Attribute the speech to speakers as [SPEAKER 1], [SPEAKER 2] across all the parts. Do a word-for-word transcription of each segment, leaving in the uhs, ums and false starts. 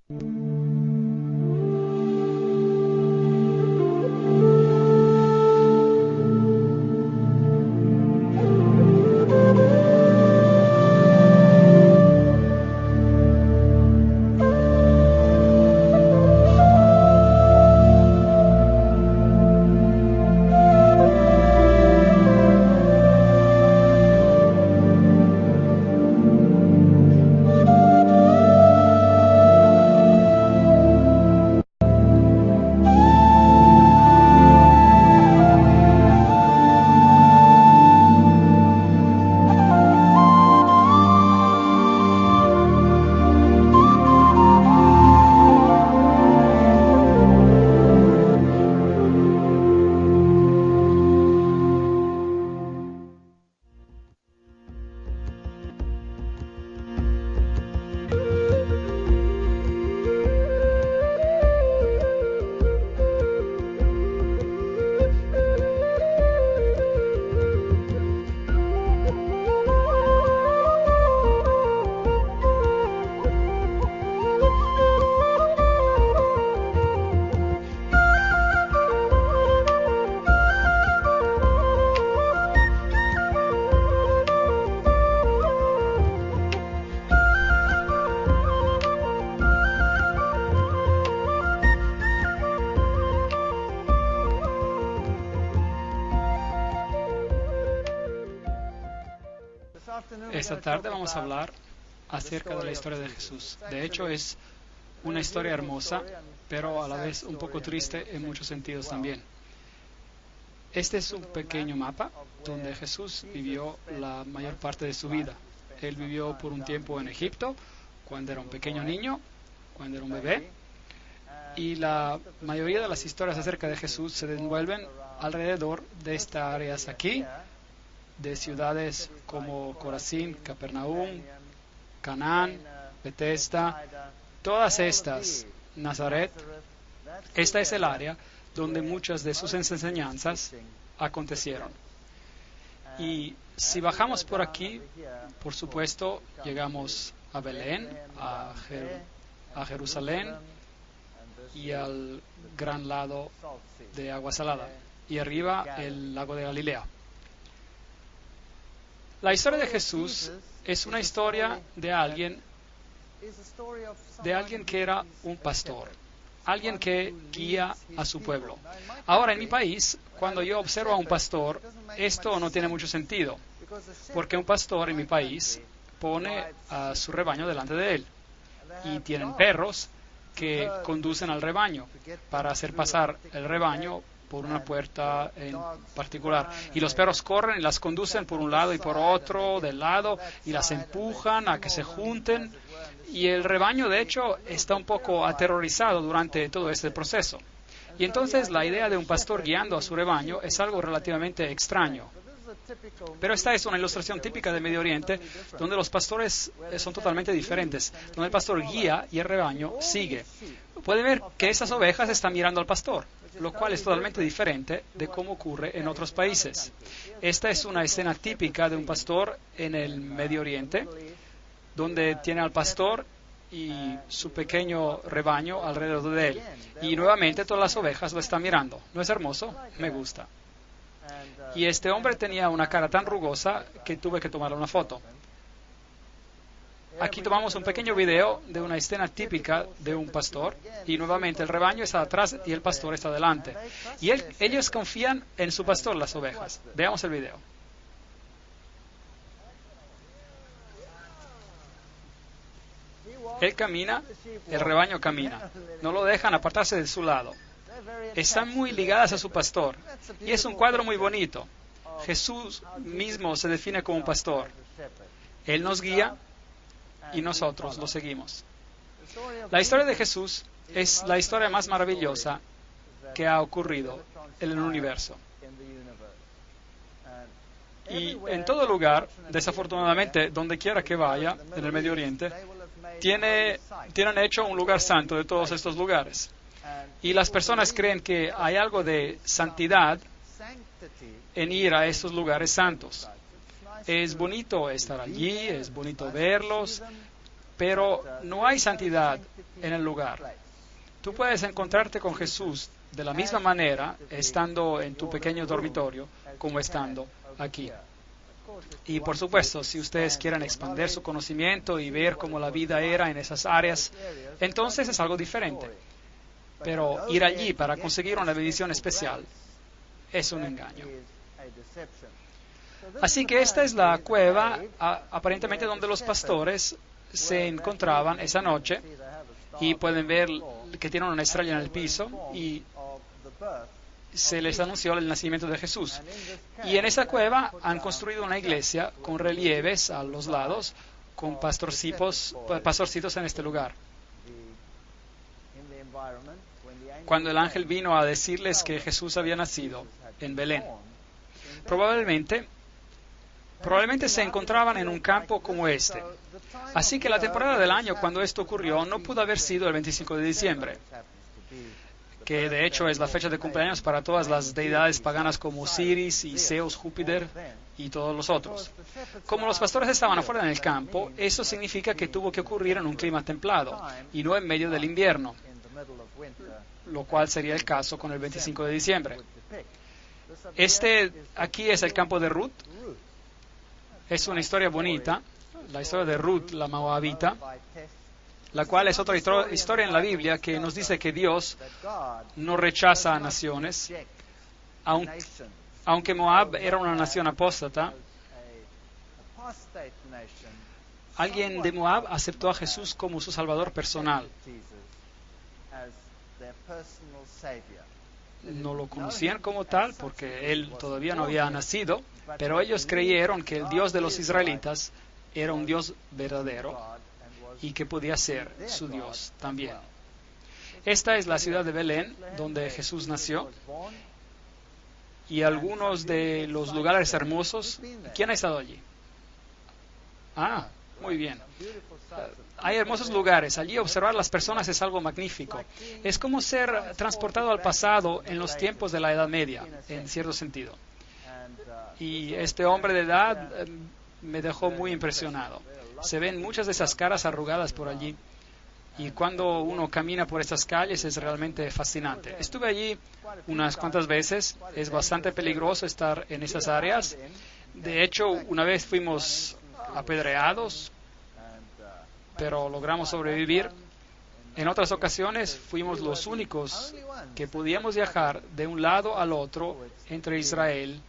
[SPEAKER 1] Esta tarde vamos a hablar acerca de la historia de Jesús. De hecho, es una historia hermosa, pero a la vez un poco triste en muchos sentidos también. Este es un pequeño mapa donde Jesús vivió la mayor parte de su vida. Él vivió por un tiempo en Egipto, cuando era un pequeño niño, cuando era un bebé, y la mayoría de las historias acerca de Jesús se desenvuelven alrededor de estas áreas aquí, de ciudades como Corazín, Capernaum, Canaán, Bethesda, todas estas, Nazaret. Esta es el área donde muchas de sus enseñanzas acontecieron. Y si bajamos por aquí, por supuesto, llegamos a Belén, a, Jer- a Jerusalén y al gran lado de Agua Salada, y arriba el lago de Galilea. La historia de Jesús es una historia de alguien, de alguien que era un pastor, alguien que guía a su pueblo. Ahora, en mi país, cuando yo observo a un pastor, esto no tiene mucho sentido, porque un pastor en mi país pone a su rebaño delante de él, y tienen perros que conducen al rebaño para hacer pasar el rebaño por una puerta en particular. Y los perros corren y las conducen por un lado y por otro del lado y las empujan a que se junten. Y el rebaño, de hecho, está un poco aterrorizado durante todo este proceso. Y entonces la idea de un pastor guiando a su rebaño es algo relativamente extraño. Pero esta es una ilustración típica del Medio Oriente, donde los pastores son totalmente diferentes, donde el pastor guía y el rebaño sigue. Pueden ver que estas ovejas están mirando al pastor, lo cual es totalmente diferente de cómo ocurre en otros países. Esta es una escena típica de un pastor en el Medio Oriente, donde tiene al pastor y su pequeño rebaño alrededor de él. Y nuevamente todas las ovejas lo están mirando. ¿No es hermoso? Me gusta. Y este hombre tenía una cara tan rugosa que tuve que tomarle una foto. Aquí tomamos un pequeño video de una escena típica de un pastor, y nuevamente el rebaño está atrás y el pastor está delante. Y él, ellos confían en su pastor, las ovejas. Veamos el video. Él camina, el rebaño camina. No lo dejan apartarse de su lado. Están muy ligadas a su pastor. Y es un cuadro muy bonito. Jesús mismo se define como un pastor. Él nos guía y nosotros lo seguimos. La historia de Jesús es la historia más maravillosa que ha ocurrido en el universo. Y en todo lugar, desafortunadamente, donde quiera que vaya, en el Medio Oriente, tiene, tienen hecho un lugar santo de todos estos lugares. Y las personas creen que hay algo de santidad en ir a estos lugares santos. Es bonito estar allí, es bonito verlos, pero no hay santidad en el lugar. Tú puedes encontrarte con Jesús de la misma manera estando en tu pequeño dormitorio como estando aquí. Y por supuesto, si ustedes quieren expandir su conocimiento y ver cómo la vida era en esas áreas, entonces es algo diferente. Pero ir allí para conseguir una bendición especial es un engaño. Así que esta es la cueva, a, aparentemente donde los pastores se encontraban esa noche, y pueden ver que tienen una estrella en el piso y se les anunció el nacimiento de Jesús. Y en esa cueva han construido una iglesia con relieves a los lados, con pastorcitos, pastorcitos en este lugar. Cuando el ángel vino a decirles que Jesús había nacido en Belén, probablemente, probablemente se encontraban en un campo como este. Así que la temporada del año cuando esto ocurrió no pudo haber sido el veinticinco de diciembre, que de hecho es la fecha de cumpleaños para todas las deidades paganas como Osiris y Zeus, Júpiter y todos los otros. Como los pastores estaban afuera en el campo, eso significa que tuvo que ocurrir en un clima templado y no en medio del invierno, lo cual sería el caso con el veinticinco de diciembre. Este aquí es el campo de Ruth. Es una historia bonita, la historia de Ruth, la moabita, la cual es otra historia en la Biblia que nos dice que Dios no rechaza a naciones, aunque Moab era una nación apóstata. Alguien de Moab aceptó a Jesús como su Salvador personal. No lo conocían como tal porque él todavía no había nacido, pero ellos creyeron que el Dios de los israelitas era un Dios verdadero y que podía ser su Dios también. Esta es la ciudad de Belén, donde Jesús nació, y algunos de los lugares hermosos. ¿Quién ha estado allí? Ah, muy bien. Hay hermosos lugares. Allí observar las personas es algo magnífico. Es como ser transportado al pasado en los tiempos de la Edad Media, en cierto sentido. Y este hombre de edad eh, me dejó muy impresionado. Se ven muchas de esas caras arrugadas por allí. Y cuando uno camina por estas calles es realmente fascinante. Estuve allí unas cuantas veces. Es bastante peligroso estar en esas áreas. De hecho, una vez fuimos apedreados, pero logramos sobrevivir. En otras ocasiones fuimos los únicos que podíamos viajar de un lado al otro entre Israel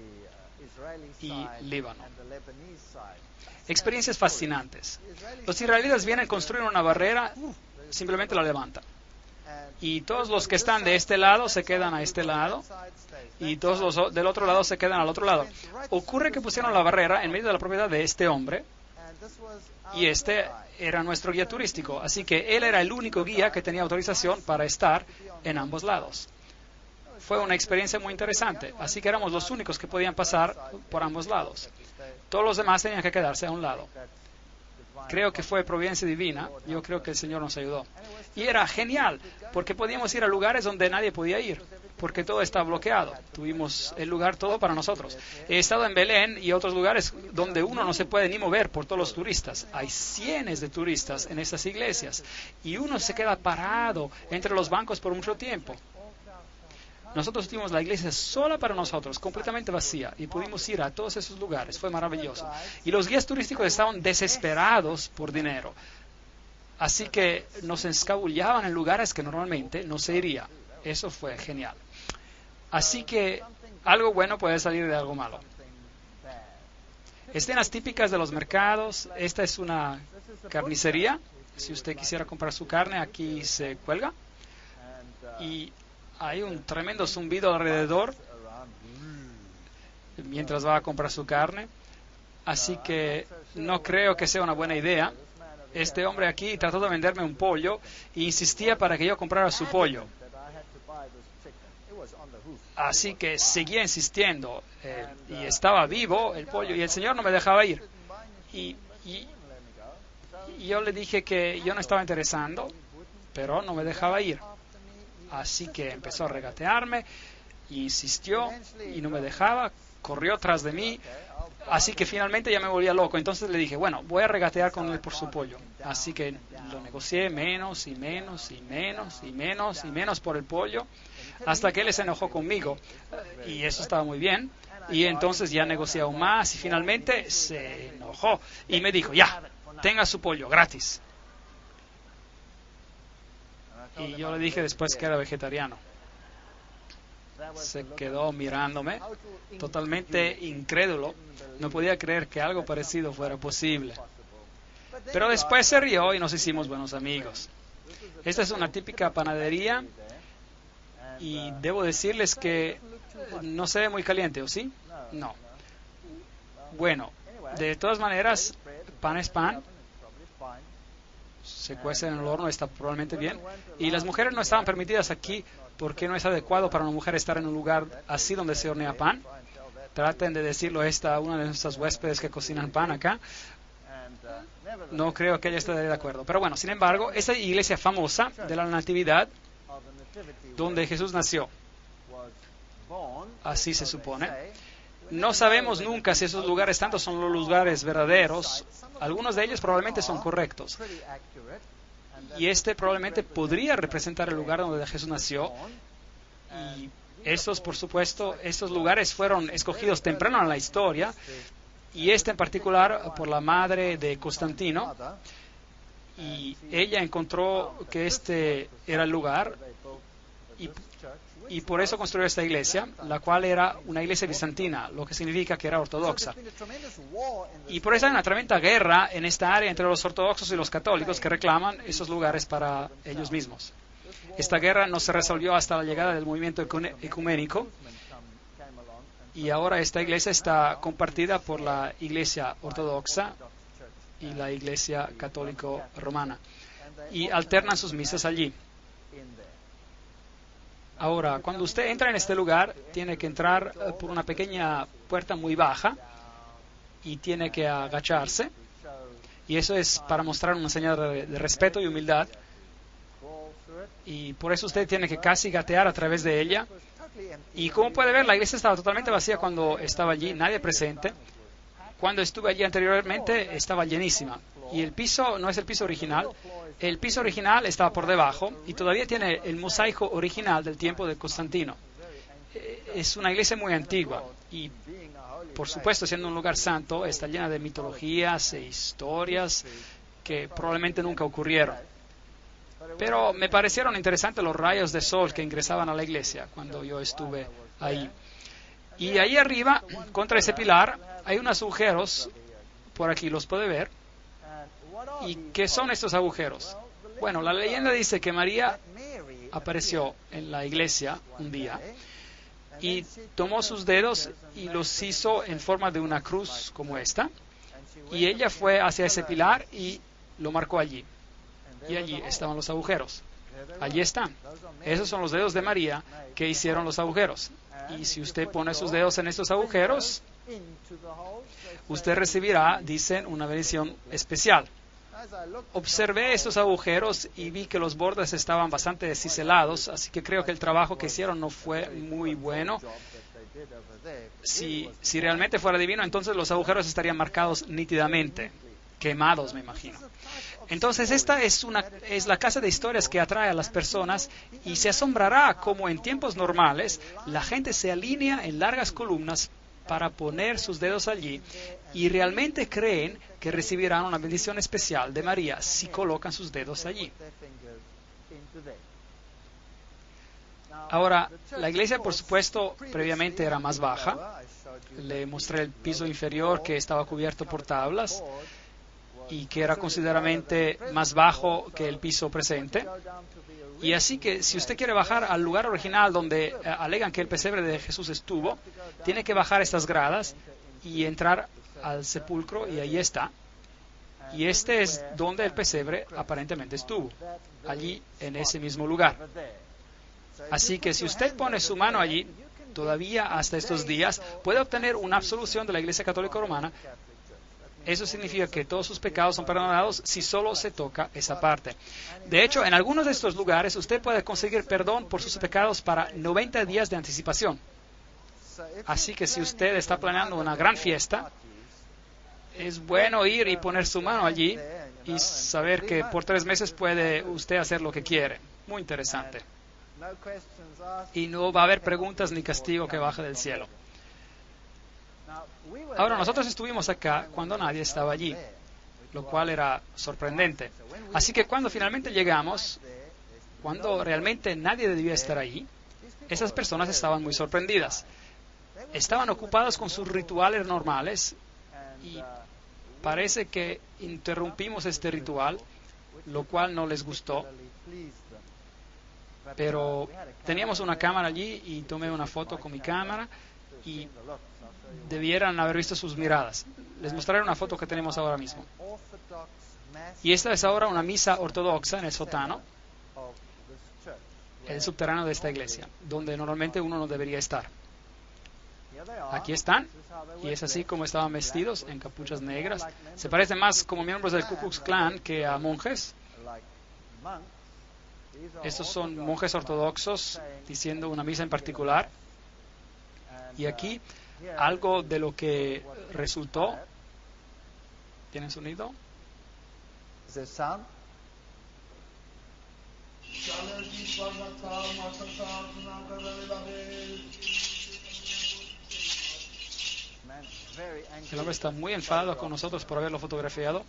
[SPEAKER 1] y Líbano. Experiencias fascinantes. Los israelitas vienen a construir una barrera, simplemente la levantan. Y todos los que están de este lado se quedan a este lado, y todos los del otro lado se quedan al otro lado. Ocurre que pusieron la barrera en medio de la propiedad de este hombre, y este era nuestro guía turístico, así que él era el único guía que tenía autorización para estar en ambos lados. Fue una experiencia muy interesante, así que éramos los únicos que podían pasar por ambos lados. Todos los demás tenían que quedarse a un lado. Creo que fue providencia divina, yo creo que el Señor nos ayudó. Y era genial, porque podíamos ir a lugares donde nadie podía ir, porque todo estaba bloqueado. Tuvimos el lugar todo para nosotros. He estado en Belén y otros lugares donde uno no se puede ni mover por todos los turistas. Hay cientos de turistas en estas iglesias y uno se queda parado entre los bancos por mucho tiempo. Nosotros tuvimos la iglesia sola para nosotros, completamente vacía, y pudimos ir a todos esos lugares. Fue maravilloso. Y los guías turísticos estaban desesperados por dinero. Así que nos escabullaban en lugares que normalmente no se iría. Eso fue genial. Así que algo bueno puede salir de algo malo. Escenas típicas de los mercados. Esta es una carnicería. Si usted quisiera comprar su carne, aquí se cuelga. Y hay un tremendo zumbido alrededor mientras va a comprar su carne. Así que no creo que sea una buena idea. Este hombre aquí trató de venderme un pollo e insistía para que yo comprara su pollo. Así que seguía insistiendo eh, y estaba vivo el pollo y el Señor no me dejaba ir. Y, y, y yo le dije que yo no estaba interesando, pero no me dejaba ir. Así que empezó a regatearme, insistió y no me dejaba, corrió tras de mí. Así que finalmente ya me volvía loco. Entonces le dije, bueno, voy a regatear con él por su pollo. Así que lo negocié menos y menos y menos y menos y menos por el pollo, hasta que él se enojó conmigo. Y eso estaba muy bien. Y entonces ya negocié aún más y finalmente se enojó. Y me dijo, ya, tenga su pollo, gratis. Y yo le dije después que era vegetariano. Se quedó mirándome, totalmente incrédulo. No podía creer que algo parecido fuera posible. Pero después se rió y nos hicimos buenos amigos. Esta es una típica panadería y debo decirles que no se ve muy caliente, ¿o sí? No. Bueno, de todas maneras, pan es pan. Se cuece en el horno, está probablemente bien. Y las mujeres no estaban permitidas aquí porque no es adecuado para una mujer estar en un lugar así donde se hornea pan. Traten de decirlo a esta, una de nuestras huéspedes que cocinan pan acá. No creo que ella esté de acuerdo. Pero bueno, sin embargo, esa iglesia famosa de la Natividad, donde Jesús nació, así se supone. No sabemos nunca si esos lugares tanto son los lugares verdaderos. Algunos de ellos probablemente son correctos. Y este probablemente podría representar el lugar donde Jesús nació. Y estos, por supuesto, estos lugares fueron escogidos temprano en la historia. Y este en particular por la madre de Constantino. Y ella encontró que este era el lugar. Y Y por eso construyó esta iglesia, la cual era una iglesia bizantina, lo que significa que era ortodoxa. Y por eso hay una tremenda guerra en esta área entre los ortodoxos y los católicos que reclaman esos lugares para ellos mismos. Esta guerra no se resolvió hasta la llegada del movimiento ecuménico, y ahora esta iglesia está compartida por la iglesia ortodoxa y la iglesia católico romana, y alternan sus misas allí. Ahora, cuando usted entra en este lugar, tiene que entrar por una pequeña puerta muy baja y tiene que agacharse. Y eso es para mostrar una señal de, de respeto y humildad. Y por eso usted tiene que casi gatear a través de ella. Y como puede ver, la iglesia estaba totalmente vacía cuando estaba allí, nadie presente. Cuando estuve allí anteriormente, estaba llenísima. Y el piso no es el piso original. El piso original estaba por debajo y todavía tiene el mosaico original del tiempo de Constantino. Es una iglesia muy antigua y, por supuesto, siendo un lugar santo, está llena de mitologías e historias que probablemente nunca ocurrieron. Pero me parecieron interesantes los rayos de sol que ingresaban a la iglesia cuando yo estuve ahí. Y ahí arriba, contra ese pilar, hay unos agujeros, por aquí los puede ver. ¿Y qué son estos agujeros? Bueno, la leyenda dice que María apareció en la iglesia un día y tomó sus dedos y los hizo en forma de una cruz como esta, y ella fue hacia ese pilar y lo marcó allí. Y allí estaban los agujeros. Allí están. Esos son los dedos de María que hicieron los agujeros. Y si usted pone sus dedos en estos agujeros, usted recibirá, dicen, una bendición especial. Observé estos agujeros y vi que los bordes estaban bastante ciselados, así que creo que el trabajo que hicieron no fue muy bueno. Si, si realmente fuera divino, entonces los agujeros estarían marcados nítidamente, quemados, me imagino. Entonces esta es, una, es la casa de historias que atrae a las personas y se asombrará cómo en tiempos normales la gente se alinea en largas columnas para poner sus dedos allí y realmente creen que recibirán una bendición especial de María si colocan sus dedos allí. Ahora, la iglesia, por supuesto, previamente era más baja. Le mostré el piso inferior que estaba cubierto por tablas y que era considerablemente más bajo que el piso presente. Y así que si usted quiere bajar al lugar original donde eh, alegan que el pesebre de Jesús estuvo, tiene que bajar estas gradas y entrar al sepulcro, y ahí está. Y este es donde el pesebre aparentemente estuvo, allí en ese mismo lugar. Así que si usted pone su mano allí, todavía hasta estos días, puede obtener una absolución de la Iglesia Católica Romana. Eso significa que todos sus pecados son perdonados si solo se toca esa parte. De hecho, en algunos de estos lugares usted puede conseguir perdón por sus pecados para noventa días de anticipación. Así que si usted está planeando una gran fiesta es bueno ir y poner su mano allí y saber que por tres meses puede usted hacer lo que quiere. Muy interesante. Y no va a haber preguntas ni castigo que baje del cielo. Ahora, nosotros estuvimos acá cuando nadie estaba allí, lo cual era sorprendente. Así que cuando finalmente llegamos, cuando realmente nadie debía estar allí, esas personas estaban muy sorprendidas. Estaban ocupadas con sus rituales normales y parece que interrumpimos este ritual, lo cual no les gustó. Pero teníamos una cámara allí y tomé una foto con mi cámara y debieran haber visto sus miradas. Les mostraré una foto que tenemos ahora mismo. Y esta es ahora una misa ortodoxa en el sótano, el subterráneo de esta iglesia, donde normalmente uno no debería estar. Aquí están, y es así como estaban vestidos, en capuchas negras. Se parecen más como miembros del Ku Klux Klan que a monjes. Estos son monjes ortodoxos diciendo una misa en particular. Y aquí algo de lo que resultó. ¿Tienen sonido? El hombre está muy enfadado con nosotros por haberlo fotografiado.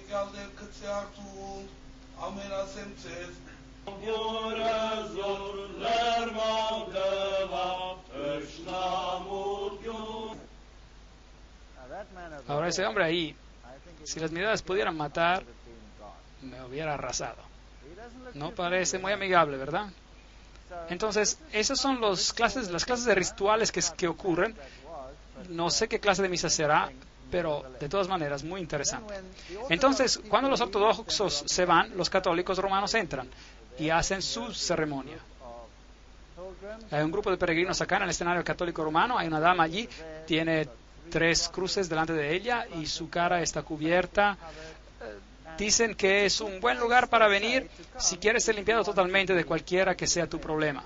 [SPEAKER 1] Ahora ese hombre ahí, si las miradas pudieran matar, me hubiera arrasado. No parece muy amigable, ¿verdad? Entonces, esas son los clases, las clases de rituales que, que ocurren. No sé qué clase de misa será, pero de todas maneras, muy interesante. Entonces, cuando los ortodoxos se van, los católicos romanos entran y hacen su ceremonia. Hay un grupo de peregrinos acá en el escenario católico romano, hay una dama allí, tiene tres cruces delante de ella y su cara está cubierta. Dicen que es un buen lugar para venir si quieres ser limpiado totalmente de cualquiera que sea tu problema.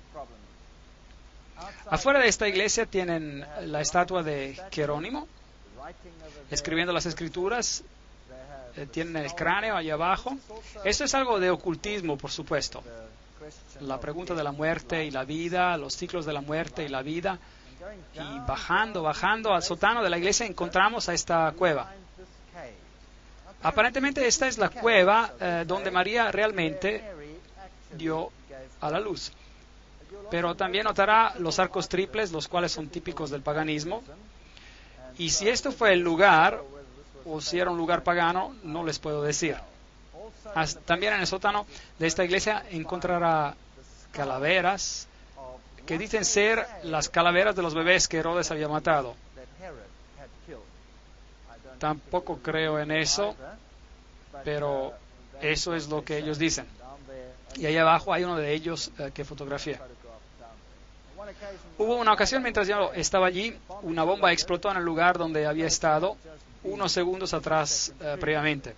[SPEAKER 1] Afuera de esta iglesia tienen la estatua de Jerónimo, escribiendo las escrituras. Eh, tienen el cráneo allá abajo. Eso es algo de ocultismo, por supuesto. La pregunta de la muerte y la vida, los ciclos de la muerte y la vida. Y bajando, bajando al sótano de la iglesia encontramos a esta cueva. Aparentemente esta es la cueva eh, donde María realmente dio a la luz. Pero también notará los arcos triples, los cuales son típicos del paganismo. Y si esto fue el lugar, o si era un lugar pagano, no les puedo decir. También en el sótano de esta iglesia encontrará calaveras, que dicen ser las calaveras de los bebés que Herodes había matado. Tampoco creo en eso, pero eso es lo que ellos dicen. Y ahí abajo hay uno de ellos eh, que fotografié. Hubo una ocasión mientras yo estaba allí, una bomba explotó en el lugar donde había estado unos segundos atrás eh, previamente.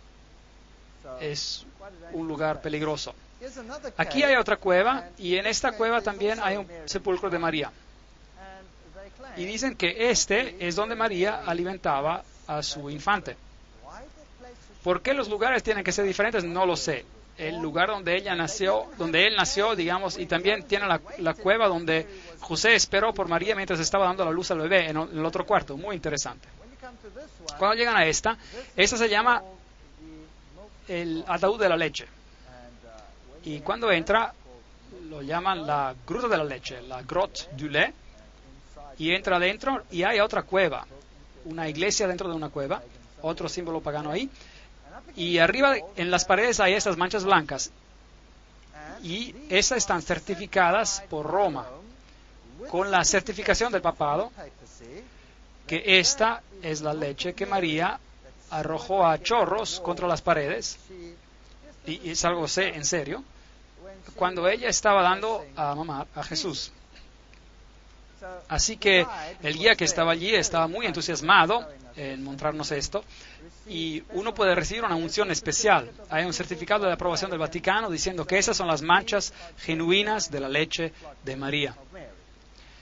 [SPEAKER 1] Es un lugar peligroso. Aquí hay otra cueva y en esta cueva también hay un sepulcro de María. Y dicen que este es donde María alimentaba a su infante. ¿Por qué los lugares tienen que ser diferentes? No lo sé. El lugar donde ella nació, donde él nació, digamos, y también tiene la, la cueva donde José esperó por María mientras estaba dando la luz al bebé en el otro cuarto. Muy interesante. Cuando llegan a esta, esta se llama el ataúd de la leche. Y cuando entra, lo llaman la gruta de la leche, la grotte du lait. Y entra adentro y hay otra cueva, una iglesia dentro de una cueva, otro símbolo pagano ahí. Y arriba en las paredes hay estas manchas blancas. Y esas están certificadas por Roma, con la certificación del papado, que esta es la leche que María arrojó a chorros contra las paredes. Y es algo en serio, cuando ella estaba dando a mamar a Jesús. Así que el guía que estaba allí estaba muy entusiasmado en mostrarnos esto, y uno puede recibir una unción especial. Hay un certificado de aprobación del Vaticano diciendo que esas son las manchas genuinas de la leche de María.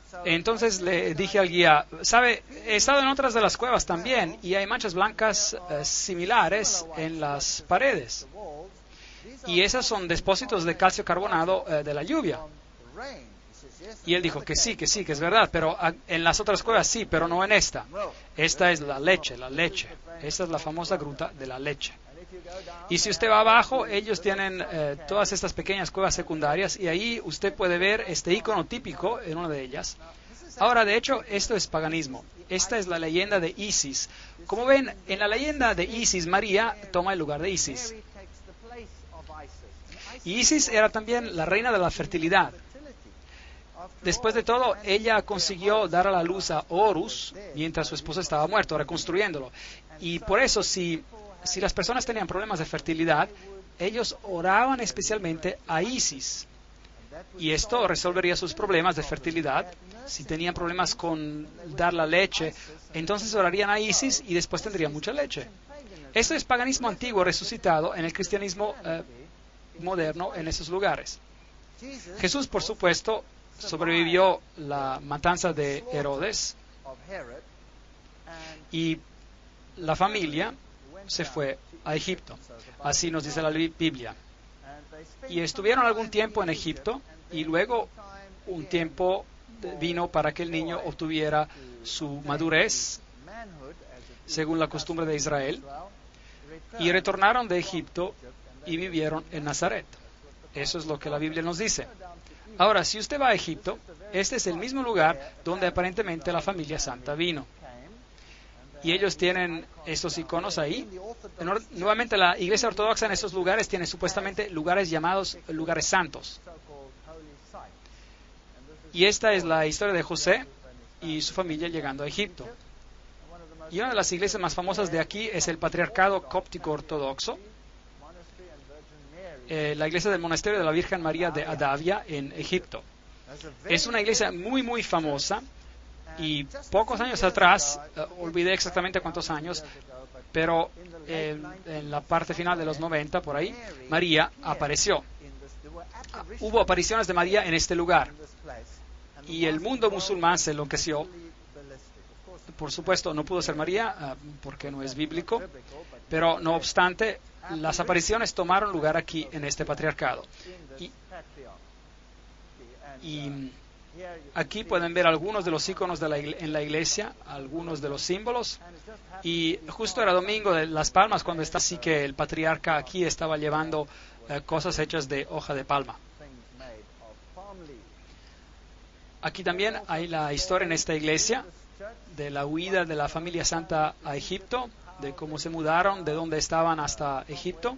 [SPEAKER 1] Entonces le dije al guía, sabe, he estado en otras de las cuevas también y hay manchas blancas eh, similares en las paredes. Y esas son depósitos de calcio carbonado eh, de la lluvia. Y él dijo que sí, que sí, que es verdad, pero a, en las otras cuevas sí, pero no en esta. Esta es la leche, la leche. Esta es la famosa gruta de la leche. Y si usted va abajo, ellos tienen eh, todas estas pequeñas cuevas secundarias y ahí usted puede ver este icono típico en una de ellas. Ahora, de hecho, esto es paganismo. Esta es la leyenda de Isis. Como ven, en la leyenda de Isis, María toma el lugar de Isis. Y Isis era también la reina de la fertilidad. Después de todo, ella consiguió dar a la luz a Horus mientras su esposo estaba muerto, reconstruyéndolo. Y por eso, si, si las personas tenían problemas de fertilidad, ellos oraban especialmente a Isis. Y esto resolvería sus problemas de fertilidad. Si tenían problemas con dar la leche, entonces orarían a Isis y después tendrían mucha leche. Esto es paganismo antiguo resucitado en el cristianismo eh, moderno en esos lugares. Jesús, por supuesto, sobrevivió la matanza de Herodes y la familia se fue a Egipto. Así nos dice la Biblia. Y estuvieron algún tiempo en Egipto y luego un tiempo vino para que el niño obtuviera su madurez según la costumbre de Israel y retornaron de Egipto y vivieron en Nazaret. Eso es lo que la Biblia nos dice. Ahora, si usted va a Egipto, este es el mismo lugar donde aparentemente la familia santa vino. Y ellos tienen estos iconos ahí. Nuevamente, la Iglesia Ortodoxa en estos lugares tiene supuestamente lugares llamados lugares santos. Y esta es la historia de José y su familia llegando a Egipto. Y una de las iglesias más famosas de aquí es el Patriarcado Cóptico Ortodoxo, eh, la iglesia del Monasterio de la Virgen María de Adavia en Egipto. Es una iglesia muy, muy famosa. Y pocos años atrás, uh, olvidé exactamente cuántos años, pero eh, en la parte final de los noventa, por ahí, María apareció. Uh, hubo apariciones de María en este lugar. Y el mundo musulmán se enloqueció. Por supuesto, no pudo ser María, uh, porque no es bíblico, pero no obstante, las apariciones tomaron lugar aquí en este patriarcado. Y, y aquí pueden ver algunos de los iconos de la en la iglesia, algunos de los símbolos. Y justo era domingo de Las Palmas cuando está así que el patriarca aquí estaba llevando eh, cosas hechas de hoja de palma. Aquí también hay la historia en esta iglesia de la huida de la familia santa a Egipto, de cómo se mudaron, de dónde estaban hasta Egipto.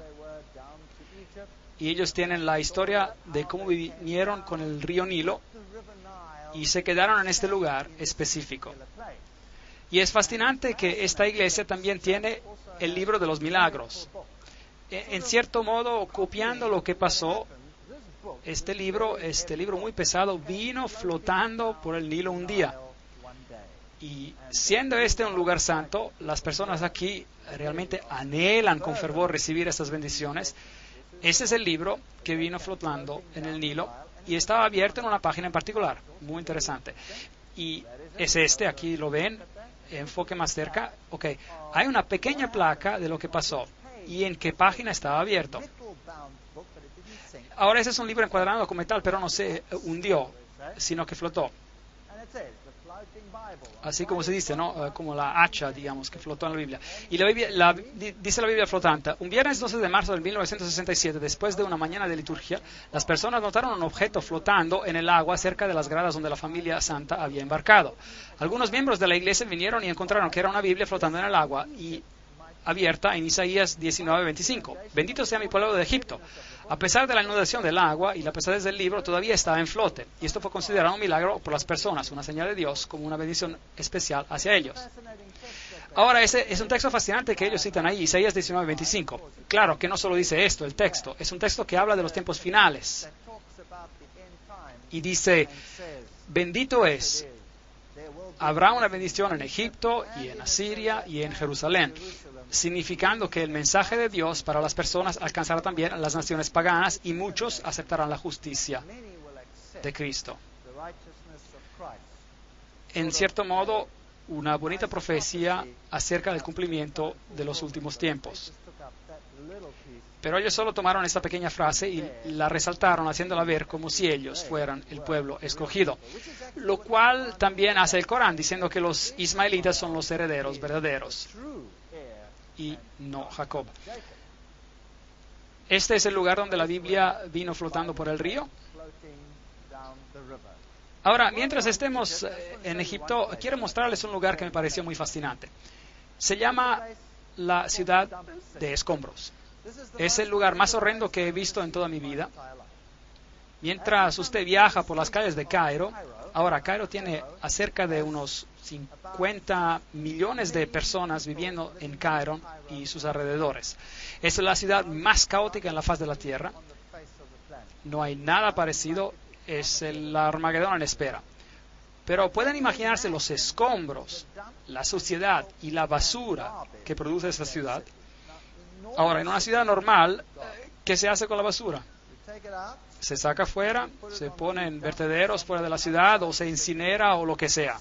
[SPEAKER 1] Y ellos tienen la historia de cómo vinieron con el río Nilo y se quedaron en este lugar específico. Y es fascinante que esta iglesia también tiene el libro de los milagros. En cierto modo, copiando lo que pasó, este libro, este libro muy pesado, vino flotando por el Nilo un día. Y siendo este un lugar santo, las personas aquí realmente anhelan con fervor recibir estas bendiciones. Ese es el libro que vino flotando en el Nilo y estaba abierto en una página en particular, muy interesante. Y es este, aquí lo ven, enfoque más cerca. Ok, hay una pequeña placa de lo que pasó y en qué página estaba abierto. Ahora ese es un libro encuadrado como tal, pero no se hundió, sino que flotó. Así como se dice, ¿no? Como la hacha, digamos, que flotó en la Biblia. Y la Biblia, la, dice la Biblia flotante, un viernes doce de marzo de mil novecientos sesenta y siete, después de una mañana de liturgia, las personas notaron un objeto flotando en el agua cerca de las gradas donde la familia santa había embarcado. Algunos miembros de la iglesia vinieron y encontraron que era una Biblia flotando en el agua y abierta en Isaías diecinueve veinticinco. Bendito sea mi pueblo de Egipto. A pesar de la inundación del agua y la pesadez del libro, todavía estaba en flote. Y esto fue considerado un milagro por las personas, una señal de Dios, como una bendición especial hacia ellos. Ahora, ese es un texto fascinante que ellos citan ahí, Isaías diecinueve veinticinco. Claro que no solo dice esto, el texto. Es un texto que habla de los tiempos finales. Y dice, bendito es. Habrá una bendición en Egipto y en Asiria y en Jerusalén, significando que el mensaje de Dios para las personas alcanzará también a las naciones paganas y muchos aceptarán la justicia de Cristo. en cierto modo, una bonita profecía acerca del cumplimiento de los últimos tiempos. Pero ellos solo tomaron esta pequeña frase y la resaltaron, haciéndola ver como si ellos fueran el pueblo escogido. Lo cual también hace el Corán, diciendo que los ismaelitas son los herederos verdaderos y no Jacob. Este es el lugar donde la Biblia vino flotando por el río. Ahora, mientras estemos en Egipto, quiero mostrarles un lugar que me pareció muy fascinante. Se llama la ciudad de escombros. Es el lugar más horrendo que he visto en toda mi vida. Mientras usted viaja por las calles de Cairo, ahora Cairo tiene acerca de unos cincuenta millones de personas viviendo en Cairo y sus alrededores. Es la ciudad más caótica en la faz de la tierra. No hay nada parecido. Es el Armagedón en espera. Pero pueden imaginarse los escombros, la suciedad y la basura que produce esta ciudad. Ahora, en una ciudad normal, ¿qué se hace con la basura? Se saca afuera, se pone en vertederos fuera de la ciudad o se incinera o lo que sea.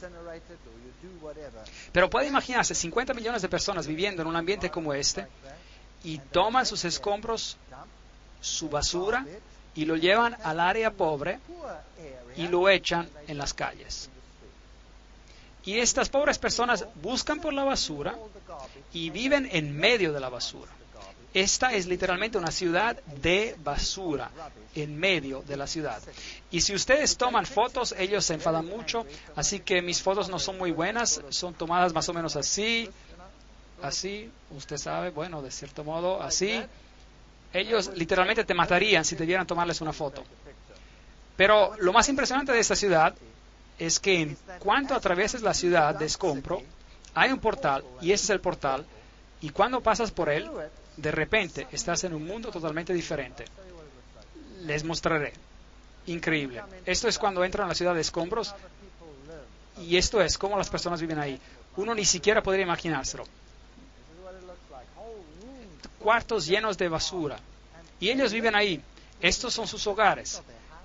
[SPEAKER 1] Pero puede imaginarse cincuenta millones de personas viviendo en un ambiente como este y toman sus escombros, su basura, y lo llevan al área pobre y lo echan en las calles. Y estas pobres personas buscan por la basura y viven en medio de la basura. Esta es literalmente una ciudad de basura, en medio de la ciudad. Y si ustedes toman fotos, ellos se enfadan mucho, así que mis fotos no son muy buenas, son tomadas más o menos así, así, usted sabe, bueno, de cierto modo, así. Ellos literalmente te matarían si te vieran tomarles una foto. Pero lo más impresionante de esta ciudad es que en cuanto atravieses la ciudad de escombro, hay un portal, y ese es el portal, y cuando pasas por él, de repente estás en un mundo totalmente diferente. Les mostraré. Increíble. Esto es cuando entran a la ciudad de escombros, y esto es cómo las personas viven ahí. Uno ni siquiera podría imaginárselo. Cuartos llenos de basura. Y ellos viven ahí. Estos son sus hogares.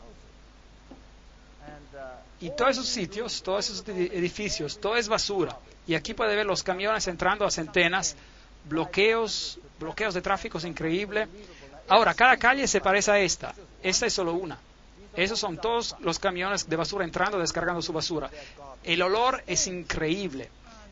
[SPEAKER 1] Y todos esos sitios, todos esos edificios, todo es basura. Y aquí puede ver los camiones entrando a centenas, bloqueos, bloqueos de tráfico increíble. Ahora, cada calle se parece a esta. Esta es solo una. Esos son todos los camiones de basura entrando, descargando su basura. El olor es increíble.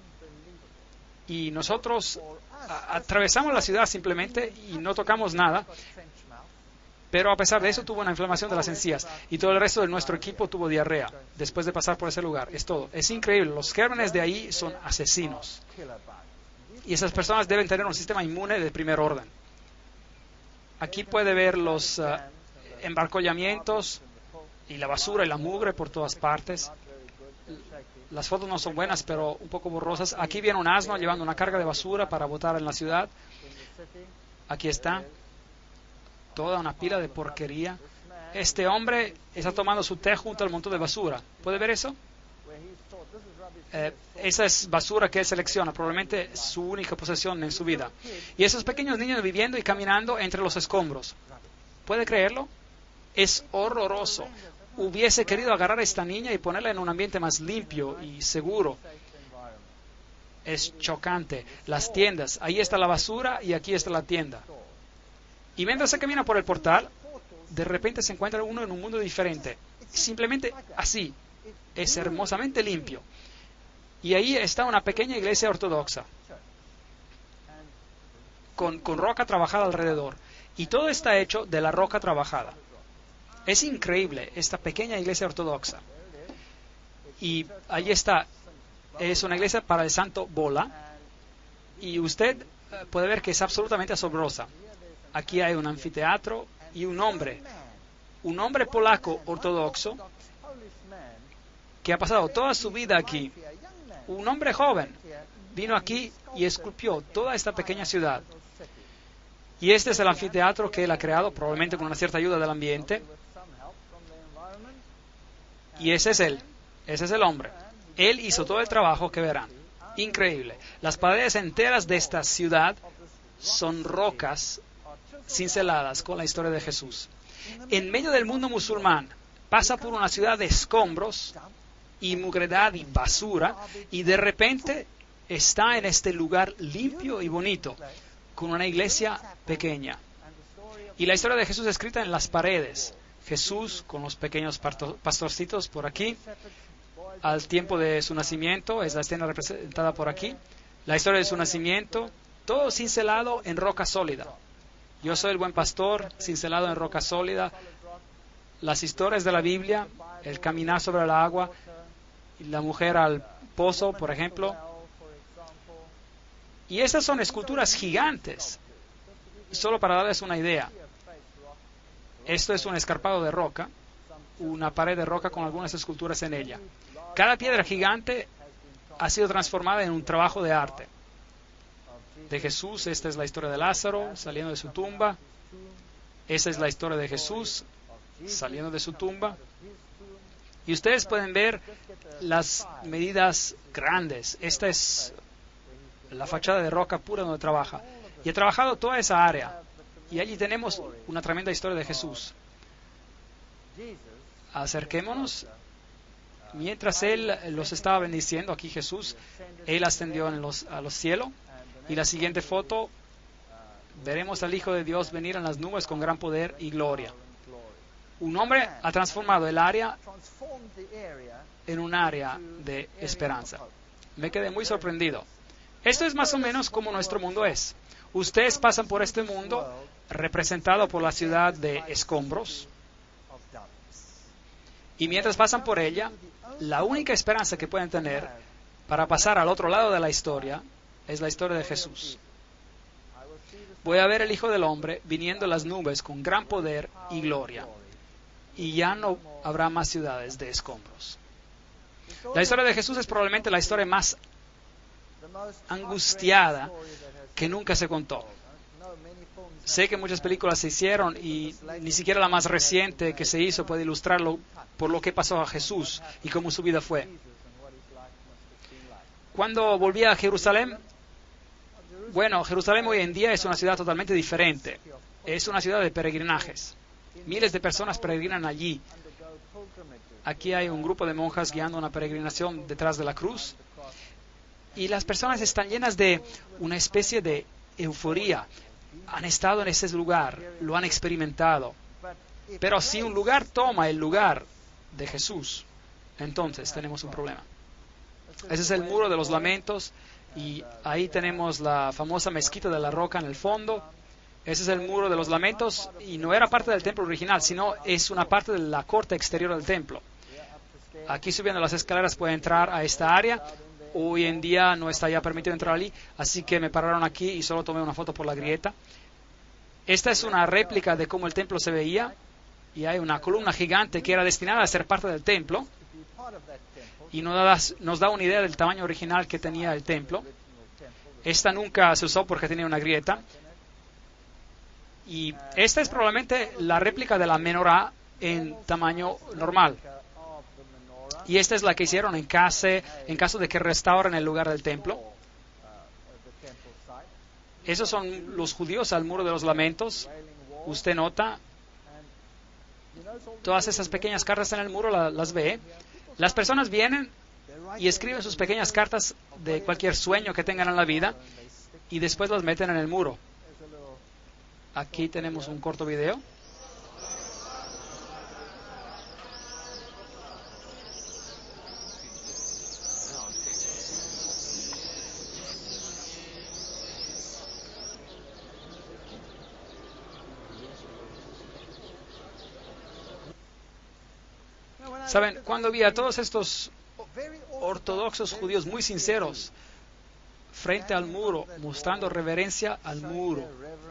[SPEAKER 1] Y nosotros a, atravesamos la ciudad simplemente y no tocamos nada. Pero a pesar de eso tuvo una inflamación de las encías y todo el resto de nuestro equipo tuvo diarrea después de pasar por ese lugar. Es todo. Es increíble. Los gérmenes de ahí son asesinos. Y esas personas deben tener un sistema inmune de primer orden. Aquí puede ver los uh, embarcollamientos y la basura y la mugre por todas partes. Las fotos no son buenas, pero un poco borrosas. Aquí viene un asno llevando una carga de basura para botar en la ciudad. Aquí está. Toda una pila de porquería. Este hombre está tomando su té junto al montón de basura. ¿Puede ver eso? Eh, esa es basura que él selecciona, probablemente su única posesión en su vida. Y esos pequeños niños viviendo y caminando entre los escombros. ¿Puede creerlo? Es horroroso. Hubiese querido agarrar a esta niña y ponerla en un ambiente más limpio y seguro. Es chocante. Las tiendas, ahí está la basura y aquí está la tienda. Y mientras se camina por el portal, de repente se encuentra uno en un mundo diferente. Simplemente así. Es hermosamente limpio. Y ahí está una pequeña iglesia ortodoxa. Con, con roca trabajada alrededor. Y todo está hecho de la roca trabajada. Es increíble esta pequeña iglesia ortodoxa. Y ahí está. Es una iglesia para el santo Bola. Y usted puede ver que es absolutamente asombrosa. Aquí hay un anfiteatro y un hombre, un hombre polaco ortodoxo que ha pasado toda su vida aquí. Un hombre joven vino aquí y esculpió toda esta pequeña ciudad. Y este es el anfiteatro que él ha creado, probablemente con una cierta ayuda del ambiente. Y ese es él, ese es el hombre. Él hizo todo el trabajo que verán. Increíble. Las paredes enteras de esta ciudad son rocas cinceladas con la historia de Jesús. En medio del mundo musulmán, pasa por una ciudad de escombros y mugredad y basura, y de repente está en este lugar limpio y bonito, con una iglesia pequeña. Y la historia de Jesús escrita en las paredes. Jesús con los pequeños pastorcitos por aquí, al tiempo de su nacimiento, es la escena representada por aquí. La historia de su nacimiento, todo cincelado en roca sólida. Yo soy el buen pastor, cincelado en roca sólida. Las historias de la Biblia, el caminar sobre el agua, y la mujer al pozo, por ejemplo. Y estas son esculturas gigantes. Solo para darles una idea. Esto es un escarpado de roca, una pared de roca con algunas esculturas en ella. Cada piedra gigante ha sido transformada en un trabajo de arte. De Jesús, esta es la historia de Lázaro saliendo de su tumba. Esta es la historia de Jesús saliendo de su tumba. Y ustedes pueden ver las medidas grandes. Esta es la fachada de roca pura donde trabaja. Y he trabajado toda esa área. Y allí tenemos una tremenda historia de Jesús. Acerquémonos. Mientras Él los estaba bendiciendo, aquí Jesús, Él ascendió en los, a los cielos. Y la siguiente foto, veremos al Hijo de Dios venir en las nubes con gran poder y gloria. Un hombre ha transformado el área en un área de esperanza. Me quedé muy sorprendido. Esto es más o menos como nuestro mundo es. Ustedes pasan por este mundo representado por la ciudad de escombros. Y mientras pasan por ella, la única esperanza que pueden tener para pasar al otro lado de la historia es la historia de Jesús. Voy a ver el Hijo del Hombre viniendo en las nubes con gran poder y gloria. Y ya no habrá más ciudades de escombros. La historia de Jesús es probablemente la historia más angustiada que nunca se contó. Sé que muchas películas se hicieron y ni siquiera la más reciente que se hizo puede ilustrarlo por lo que pasó a Jesús y cómo su vida fue. Cuando volví a Jerusalén, bueno, Jerusalén hoy en día es una ciudad totalmente diferente. Es una ciudad de peregrinajes. Miles de personas peregrinan allí. Aquí hay un grupo de monjas guiando una peregrinación detrás de la cruz. Y las personas están llenas de una especie de euforía. Han estado en ese lugar, lo han experimentado. Pero si un lugar toma el lugar de Jesús, entonces tenemos un problema. Ese es el muro de los lamentos y ahí tenemos la famosa mezquita de la roca en el fondo. Ese es el muro de los lamentos y no era parte del templo original, sino es una parte de la corte exterior del templo. Aquí subiendo las escaleras puede entrar a esta área. Hoy en día no está ya permitido entrar allí, así que me pararon aquí y solo tomé una foto por la grieta. Esta es una réplica de cómo el templo se veía y hay una columna gigante que era destinada a ser parte del templo y nos da, nos da una idea del tamaño original que tenía el templo. Esta nunca se usó porque tenía una grieta. Y esta es probablemente la réplica de la menorá en tamaño normal. Y esta es la que hicieron en caso, en caso de que restauren el lugar del templo. Esos son los judíos al muro de los lamentos. Usted nota todas esas pequeñas cartas en el muro, la, las ve. Las personas vienen y escriben sus pequeñas cartas de cualquier sueño que tengan en la vida y después las meten en el muro. Aquí tenemos un corto video. Saben, cuando vi a todos estos ortodoxos judíos muy sinceros frente al muro, mostrando reverencia al muro,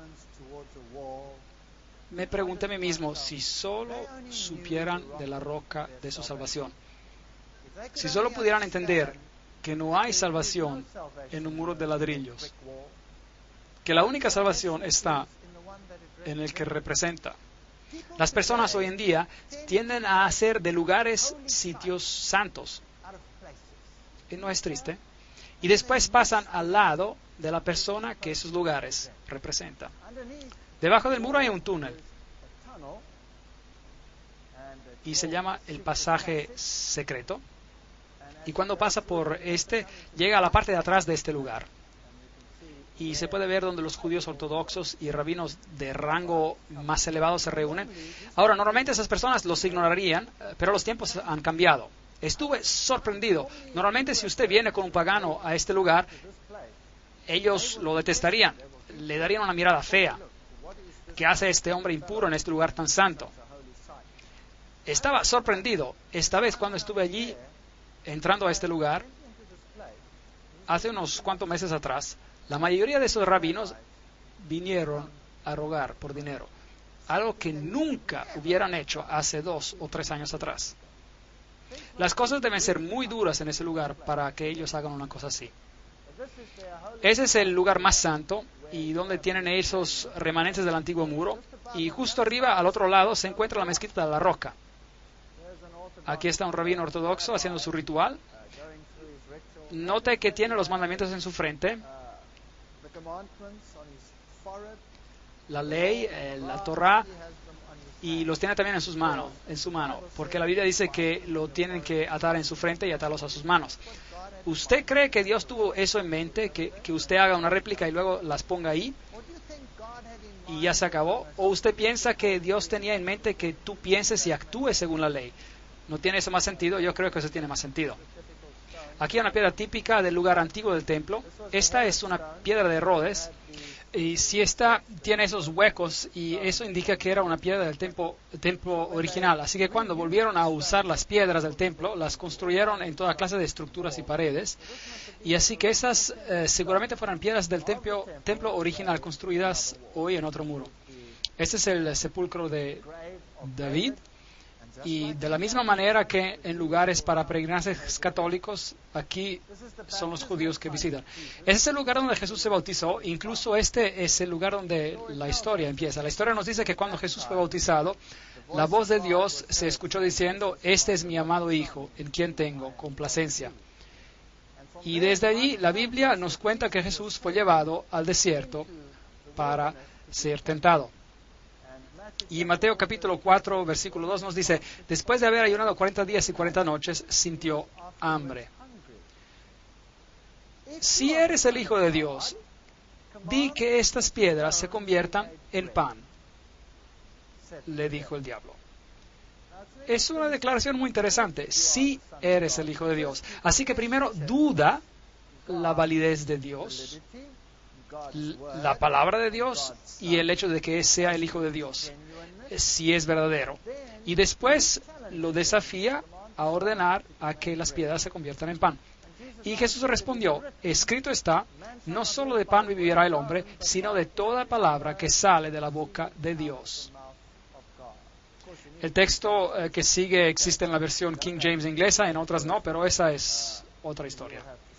[SPEAKER 1] me pregunté a mí mismo si solo supieran de la roca de su salvación, si solo pudieran entender que no hay salvación en un muro de ladrillos, que la única salvación está en el que representa. Las personas hoy en día tienden a hacer de lugares sitios santos. Y no es triste. Y después pasan al lado de la persona que esos lugares representan. Debajo del muro hay un túnel. Y se llama el pasaje secreto. Y cuando pasa por este, llega a la parte de atrás de este lugar. Y se puede ver donde los judíos ortodoxos y rabinos de rango más elevado se reúnen. Ahora, normalmente esas personas los ignorarían, pero los tiempos han cambiado. Estuve sorprendido. Normalmente si usted viene con un pagano a este lugar, ellos lo detestarían. Le darían una mirada fea. ¿Qué hace este hombre impuro en este lugar tan santo? Estaba sorprendido. Esta vez cuando estuve allí, entrando a este lugar, hace unos cuantos meses atrás, la mayoría de esos rabinos vinieron a rogar por dinero, algo que nunca hubieran hecho hace dos o tres años atrás. Las cosas deben ser muy duras en ese lugar para que ellos hagan una cosa así. Ese es el lugar más santo y donde tienen esos remanentes del antiguo muro, y justo arriba, al otro lado, se encuentra la mezquita de la Roca. Aquí está un rabino ortodoxo haciendo su ritual. Note que tiene los mandamientos en su frente, la ley, eh, la Torá, y los tiene también en sus manos, en su mano, porque la Biblia dice que lo tienen que atar en su frente y atarlos a sus manos. ¿Usted cree que Dios tuvo eso en mente, que, que usted haga una réplica y luego las ponga ahí y ya se acabó? ¿O usted piensa que Dios tenía en mente que tú pienses y actúes según la ley? ¿No tiene eso más sentido? Yo creo que eso tiene más sentido. Aquí hay una piedra típica del lugar antiguo del templo. Esta es una piedra de Rhodes. Y si esta tiene esos huecos, y eso indica que era una piedra del templo, templo original. Así que cuando volvieron a usar las piedras del templo, las construyeron en toda clase de estructuras y paredes. Y así que esas eh, seguramente fueron piedras del templo, templo original construidas hoy en otro muro. Este es el sepulcro de David. Y de la misma manera que en lugares para peregrinos católicos, aquí son los judíos que visitan. Ese es el lugar donde Jesús se bautizó. Incluso este es el lugar donde la historia empieza. La historia nos dice que cuando Jesús fue bautizado, la voz de Dios se escuchó diciendo: este es mi amado Hijo, en quien tengo complacencia. Y desde allí la Biblia nos cuenta que Jesús fue llevado al desierto para ser tentado. Y Mateo capítulo cuatro, versículo dos nos dice: después de haber ayunado cuarenta días y cuarenta noches, sintió hambre. Si eres el Hijo de Dios, di que estas piedras se conviertan en pan, le dijo el diablo. Es una declaración muy interesante. Si eres el Hijo de Dios. Así que primero duda la validez de Dios, la palabra de Dios y el hecho de que sea el Hijo de Dios, si es verdadero. Y después lo desafía a ordenar a que las piedras se conviertan en pan. Y Jesús respondió: escrito está, no solo de pan vivirá el hombre, sino de toda palabra que sale de la boca de Dios. El texto eh, que sigue existe en la versión King James inglesa, en otras no, pero esa es otra historia.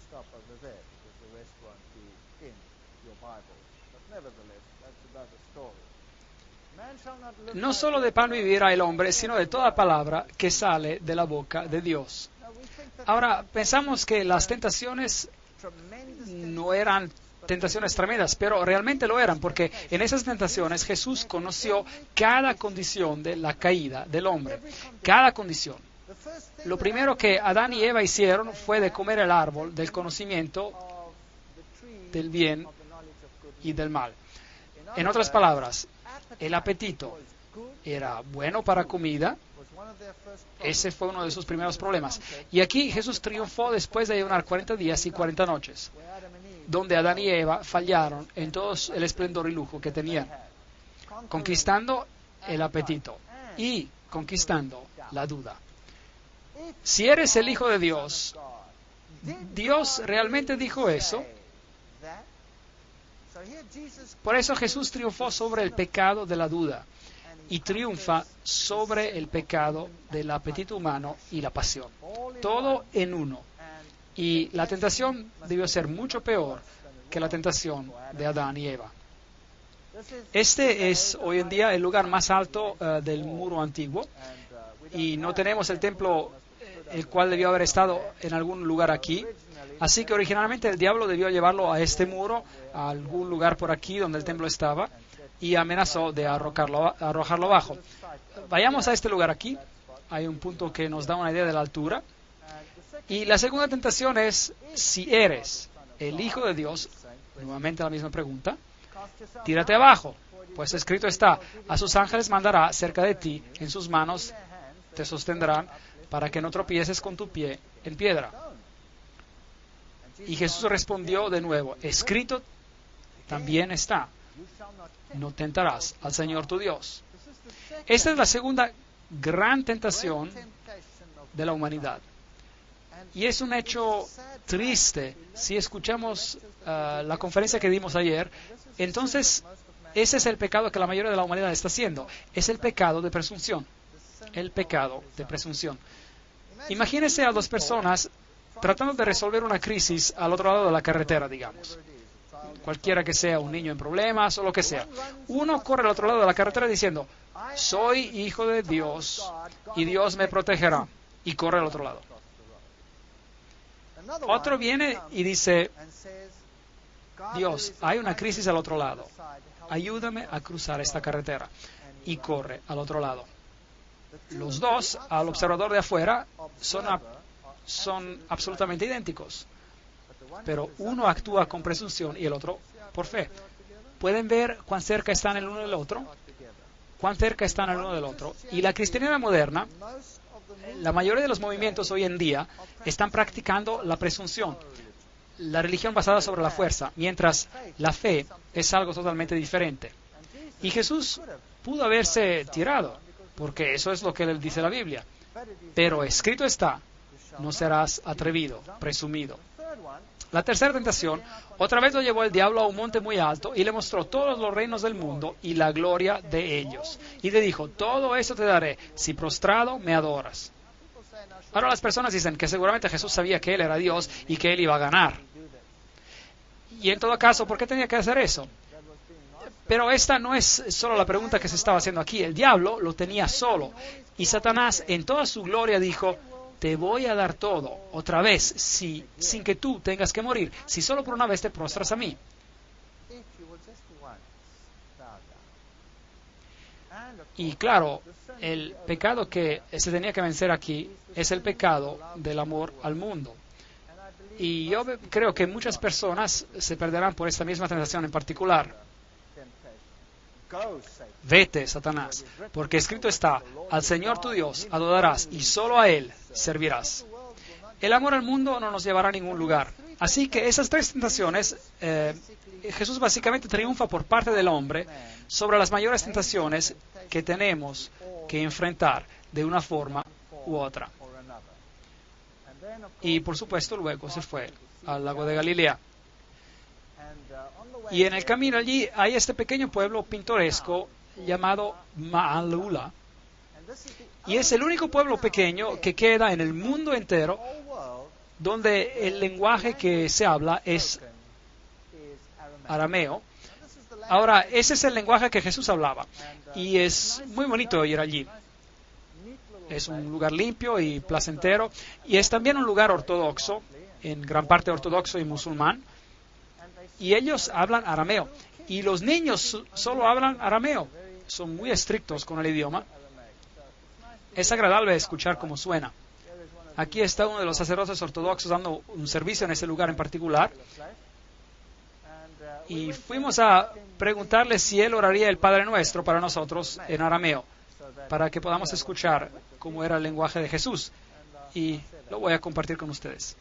[SPEAKER 1] No solo de pan vivirá el hombre, sino de toda palabra que sale de la boca de Dios. Ahora, pensamos que las tentaciones no eran tentaciones tremendas, pero realmente lo eran, porque en esas tentaciones Jesús conoció cada condición de la caída del hombre, cada condición. Lo primero que Adán y Eva hicieron fue de comer el árbol del conocimiento del bien y del mal. En otras palabras, el apetito era bueno para comida. Ese fue uno de sus primeros problemas. Y aquí Jesús triunfó después de ayunar cuarenta días y cuarenta noches, donde Adán y Eva fallaron en todo el esplendor y lujo que tenían, conquistando el apetito y conquistando la duda. Si eres el Hijo de Dios, ¿Dios realmente dijo eso? Por eso Jesús triunfó sobre el pecado de la duda y triunfa sobre el pecado del apetito humano y la pasión. Todo en uno. Y la tentación debió ser mucho peor que la tentación de Adán y Eva. Este es hoy en día el lugar más alto uh, del muro antiguo, y no tenemos el templo, el cual debió haber estado en algún lugar aquí. Así que originalmente el diablo debió llevarlo a este muro, a algún lugar por aquí donde el templo estaba, y amenazó de arrojarlo, arrojarlo abajo. Vayamos a este lugar aquí. Hay un punto que nos da una idea de la altura. Y la segunda tentación es, si eres el Hijo de Dios, nuevamente la misma pregunta, tírate abajo, pues escrito está, a sus ángeles mandará cerca de ti, en sus manos te sostendrán, para que no tropieces con tu pie en piedra. Y Jesús respondió de nuevo, escrito también está, no tentarás al Señor tu Dios. Esta es la segunda gran tentación de la humanidad. Y es un hecho triste. Si escuchamos uh, la conferencia que dimos ayer, entonces ese es el pecado que la mayoría de la humanidad está haciendo. Es el pecado de presunción. El pecado de presunción. Imagínense a dos personas tratando de resolver una crisis al otro lado de la carretera, digamos. Cualquiera que sea, un niño en problemas o lo que sea. Uno corre al otro lado de la carretera diciendo, soy hijo de Dios y Dios me protegerá. Y corre al otro lado. Otro viene y dice, Dios, hay una crisis al otro lado. Ayúdame a cruzar esta carretera. Y corre al otro lado. Los dos, al observador de afuera, son, a, son absolutamente idénticos. Pero uno actúa con presunción y el otro por fe. ¿Pueden ver cuán cerca están el uno del otro? ¿Cuán cerca están el uno del otro? Y la cristiandad moderna, la mayoría de los movimientos hoy en día están practicando la presunción, la religión basada sobre la fuerza, mientras la fe es algo totalmente diferente. Y Jesús pudo haberse tirado, porque eso es lo que él dice la Biblia. Pero escrito está, no serás atrevido, presumido. La tercera tentación, otra vez lo llevó el diablo a un monte muy alto y le mostró todos los reinos del mundo y la gloria de ellos. Y le dijo, todo eso te daré si prostrado me adoras. Ahora las personas dicen que seguramente Jesús sabía que él era Dios y que él iba a ganar. Y en todo caso, ¿por qué tenía que hacer eso? Pero esta no es solo la pregunta que se estaba haciendo aquí. El diablo lo tenía solo. Y Satanás en toda su gloria dijo, te voy a dar todo, otra vez, si, sin que tú tengas que morir, si solo por una vez te prostras a mí. Y claro, el pecado que se tenía que vencer aquí es el pecado del amor al mundo. Y yo creo que muchas personas se perderán por esta misma tentación en particular. Vete, Satanás, porque escrito está, al Señor tu Dios adorarás y solo a Él servirás. El amor al mundo no nos llevará a ningún lugar. Así que esas tres tentaciones, eh, Jesús básicamente triunfa por parte del hombre sobre las mayores tentaciones que tenemos que enfrentar de una forma u otra. Y por supuesto luego se fue al lago de Galilea. Y en el camino allí hay este pequeño pueblo pintoresco llamado Ma'alula. Y es el único pueblo pequeño que queda en el mundo entero donde el lenguaje que se habla es arameo. Ahora, ese es el lenguaje que Jesús hablaba. Y es muy bonito ir allí. Es un lugar limpio y placentero. Y es también un lugar ortodoxo, en gran parte ortodoxo y musulmán. Y ellos hablan arameo. Y los niños solo hablan arameo. Son muy estrictos con el idioma. Es agradable escuchar cómo suena. Aquí está uno de los sacerdotes ortodoxos dando un servicio en ese lugar en particular. Y fuimos a preguntarle si él oraría el Padre Nuestro para nosotros en arameo, para que podamos escuchar cómo era el lenguaje de Jesús. Y lo voy a compartir con ustedes.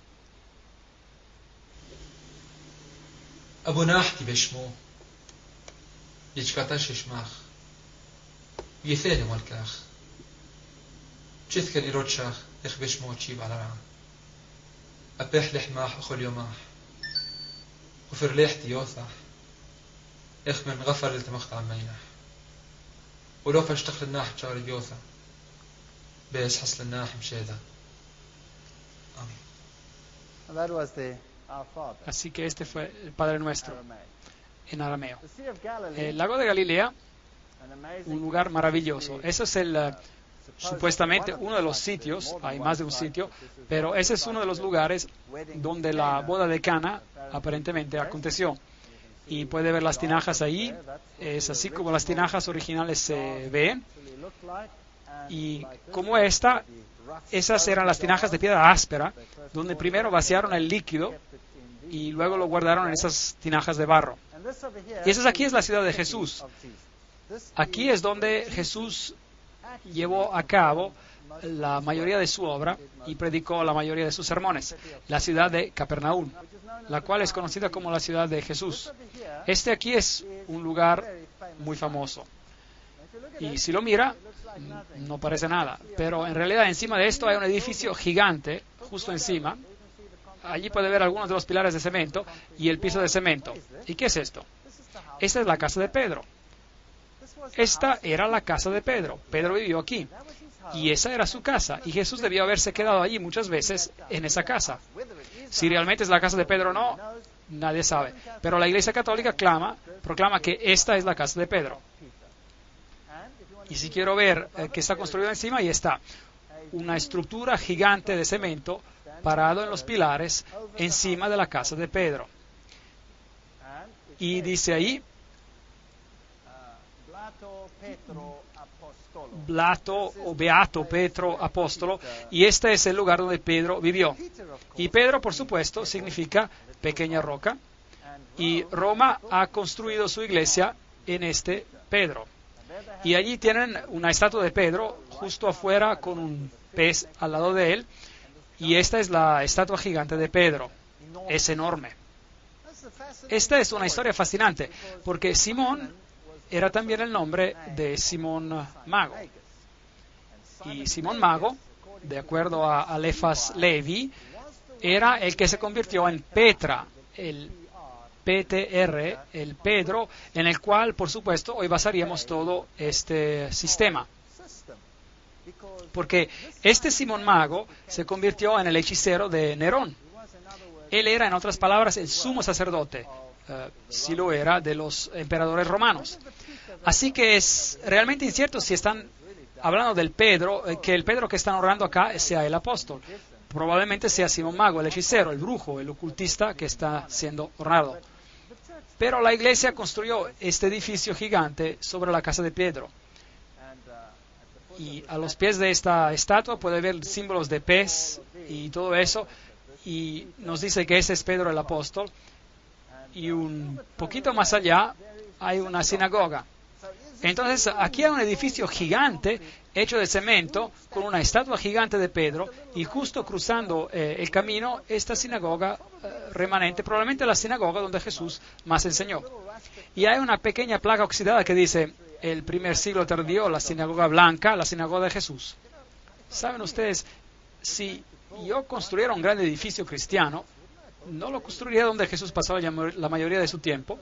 [SPEAKER 2] أبونا أحكي بشمو يجكاتش شماخ يثاني والكاخ جث كان إيروتشاخ إخ بشمو تشيب على رعا أبيح لحماح أخو اليوماح وفر ليح تيوثاح إخ من غفر للتمخت عن ميناح ولو فاشتخل الناح بشغل بيوثا بيس حصل الناح مشيدا آمين.
[SPEAKER 3] That was the
[SPEAKER 1] Así que este fue el Padre Nuestro en arameo. El lago de Galilea, un lugar maravilloso. Ese es el, uh, supuestamente uno de los sitios, hay más de un sitio, pero ese es uno de los lugares donde la boda de Cana aparentemente aconteció. Y puede ver las tinajas ahí, es así como las tinajas originales se ven. Y como esta, esas eran las tinajas de piedra áspera, donde primero vaciaron el líquido y luego lo guardaron en esas tinajas de barro. Y esa aquí es la ciudad de Jesús. Aquí es donde Jesús llevó a cabo la mayoría de su obra y predicó la mayoría de sus sermones, la ciudad de Capernaum, la cual es conocida como la ciudad de Jesús. Este aquí es un lugar muy famoso. Y si lo mira, no parece nada, pero en realidad encima de esto hay un edificio gigante, justo encima. Allí puede ver algunos de los pilares de cemento y el piso de cemento. ¿Y qué es esto? Esta es la casa de Pedro. Esta era la casa de Pedro. Pedro vivió aquí. Y esa era su casa. Y Jesús debió haberse quedado allí muchas veces en esa casa. Si realmente es la casa de Pedro o no, nadie sabe. Pero la Iglesia Católica clama, proclama que esta es la casa de Pedro. Y si quiero ver eh, que está construido encima, ahí está. Una estructura gigante de cemento parado en los pilares encima de la casa de Pedro. Y dice ahí, Blato o Beato Petro Apóstolo, y este es el lugar donde Pedro vivió. Y Pedro, por supuesto, significa pequeña roca, y Roma ha construido su iglesia en este Pedro. Y allí tienen una estatua de Pedro justo afuera con un pez al lado de él, y esta es la estatua gigante de Pedro. Es enorme. Esta es una historia fascinante, porque Simón era también el nombre de Simón Mago. Y Simón Mago, de acuerdo a Alefas Levi, era el que se convirtió en Petra, el P T R, el Pedro, en el cual, por supuesto, hoy basaríamos todo este sistema. Porque este Simón Mago se convirtió en el hechicero de Nerón. Él era, en otras palabras, el sumo sacerdote, uh, si lo era, de los emperadores romanos. Así que es realmente incierto si están hablando del Pedro, eh, que el Pedro que están honrando acá sea el apóstol. Probablemente sea Simón Mago, el hechicero, el brujo, el ocultista que está siendo honrado. Pero la iglesia construyó este edificio gigante sobre la casa de Pedro. Y a los pies de esta estatua puede ver símbolos de pez y todo eso. Y nos dice que ese es Pedro el apóstol. Y un poquito más allá hay una sinagoga. Entonces aquí hay un edificio gigante hecho de cemento con una estatua gigante de Pedro, y justo cruzando eh, el camino esta sinagoga eh, remanente, probablemente la sinagoga donde Jesús más enseñó. Y hay una pequeña placa oxidada que dice: el primer siglo tardío, la sinagoga blanca, la sinagoga de Jesús. ¿Saben ustedes? Si yo construyera un gran edificio cristiano, no lo construiría donde Jesús pasaba la mayoría de su tiempo,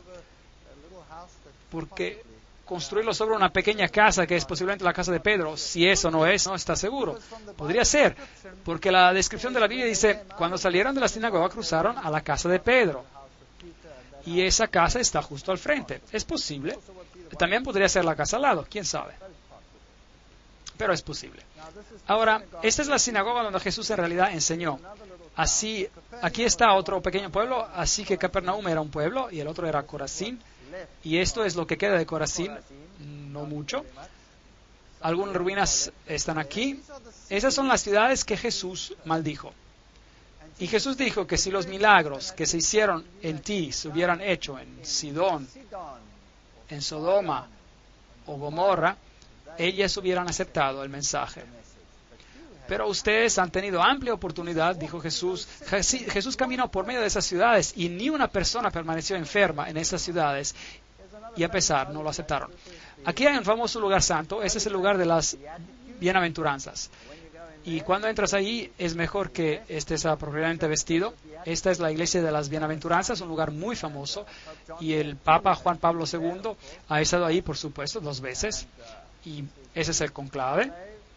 [SPEAKER 1] porque construirlo sobre una pequeña casa que es posiblemente la casa de Pedro, si eso no es, no está seguro. Podría ser, porque la descripción de la Biblia dice: cuando salieron de la sinagoga cruzaron a la casa de Pedro. Y esa casa está justo al frente. Es posible. También podría ser la casa al lado, quién sabe. Pero es posible. Ahora, esta es la sinagoga donde Jesús en realidad enseñó. Así, aquí está otro pequeño pueblo, así que Capernaum era un pueblo y el otro era Corazín. Y esto es lo que queda de Corazín, no mucho. Algunas ruinas están aquí. Esas son las ciudades que Jesús maldijo. Y Jesús dijo que si los milagros que se hicieron en ti se hubieran hecho en Sidón, en Sodoma o Gomorra, ellas hubieran aceptado el mensaje. Pero ustedes han tenido amplia oportunidad, dijo Jesús. Jesús caminó por medio de esas ciudades y ni una persona permaneció enferma en esas ciudades, y a pesar no lo aceptaron. Aquí hay un famoso lugar santo, ese es el lugar de las bienaventuranzas. Y cuando entras ahí es mejor que estés apropiadamente vestido. Esta es la iglesia de las bienaventuranzas, un lugar muy famoso, y el Papa Juan Pablo segundo ha estado ahí, por supuesto, dos veces, y ese es el conclave.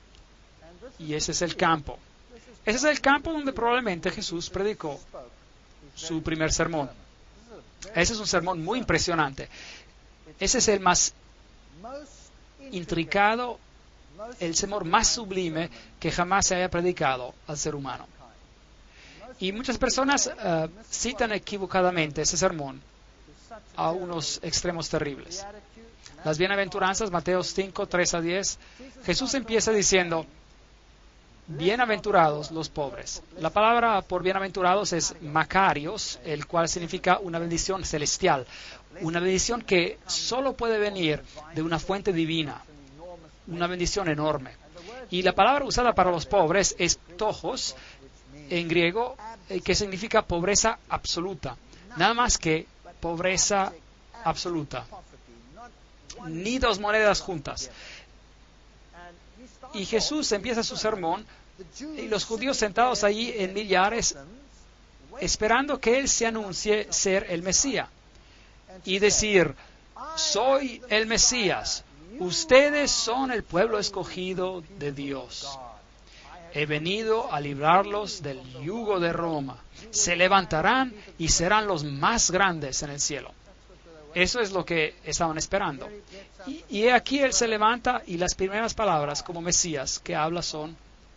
[SPEAKER 1] Y ese es el campo. Ese es el campo donde probablemente Jesús predicó su primer sermón. Ese es un sermón muy impresionante. Ese es el más intricado, el sermón más sublime que jamás se haya predicado al ser humano. Y muchas personas uh, citan equivocadamente ese sermón a unos extremos terribles. Las bienaventuranzas, Mateo cinco, tres a diez, Jesús empieza diciendo, bienaventurados los pobres. La palabra por bienaventurados es Macarios, el cual significa una bendición celestial, una bendición que solo puede venir de una fuente divina, una bendición enorme. Y la palabra usada para los pobres es ptojos, en griego, que significa pobreza absoluta. Nada más que pobreza absoluta. Ni dos monedas juntas. Y Jesús empieza su sermón y los judíos sentados allí en millares esperando que Él se anuncie ser el Mesías. Y decir, soy el Mesías. Ustedes son el pueblo escogido de Dios. He venido a librarlos del yugo de Roma. Se levantarán y serán los más grandes en el cielo. Eso es lo que estaban esperando. Y, y aquí Él se levanta y las primeras palabras como Mesías que habla son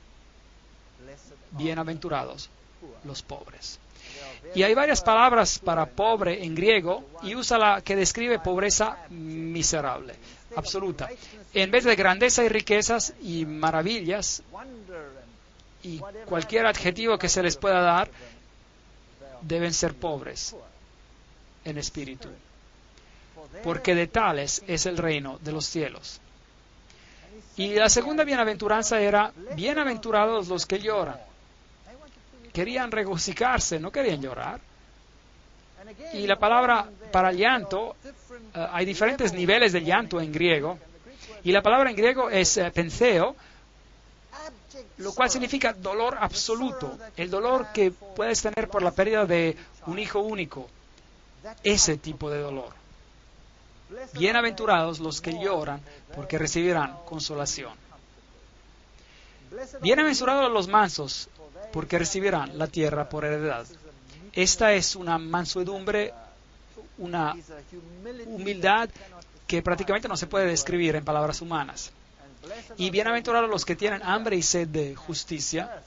[SPEAKER 1] bienaventurados los pobres. Y hay varias palabras para pobre en griego y usa la que describe pobreza miserable, absoluta. En vez de grandeza y riquezas y maravillas y cualquier adjetivo que se les pueda dar, deben ser pobres en espíritu, porque de tales es el reino de los cielos. Y la segunda bienaventuranza era, bienaventurados los que lloran. Querían regocijarse, no querían llorar. Y la palabra para llanto, uh, hay diferentes niveles de llanto en griego, y la palabra en griego es uh, penseo, lo cual significa dolor absoluto, el dolor que puedes tener por la pérdida de un hijo único, ese tipo de dolor. Bienaventurados los que lloran, porque recibirán consolación. Bienaventurados los mansos, porque recibirán la tierra por heredad. Esta es una mansedumbre, una humildad que prácticamente no se puede describir en palabras humanas. Y bienaventurados los que tienen hambre y sed de justicia,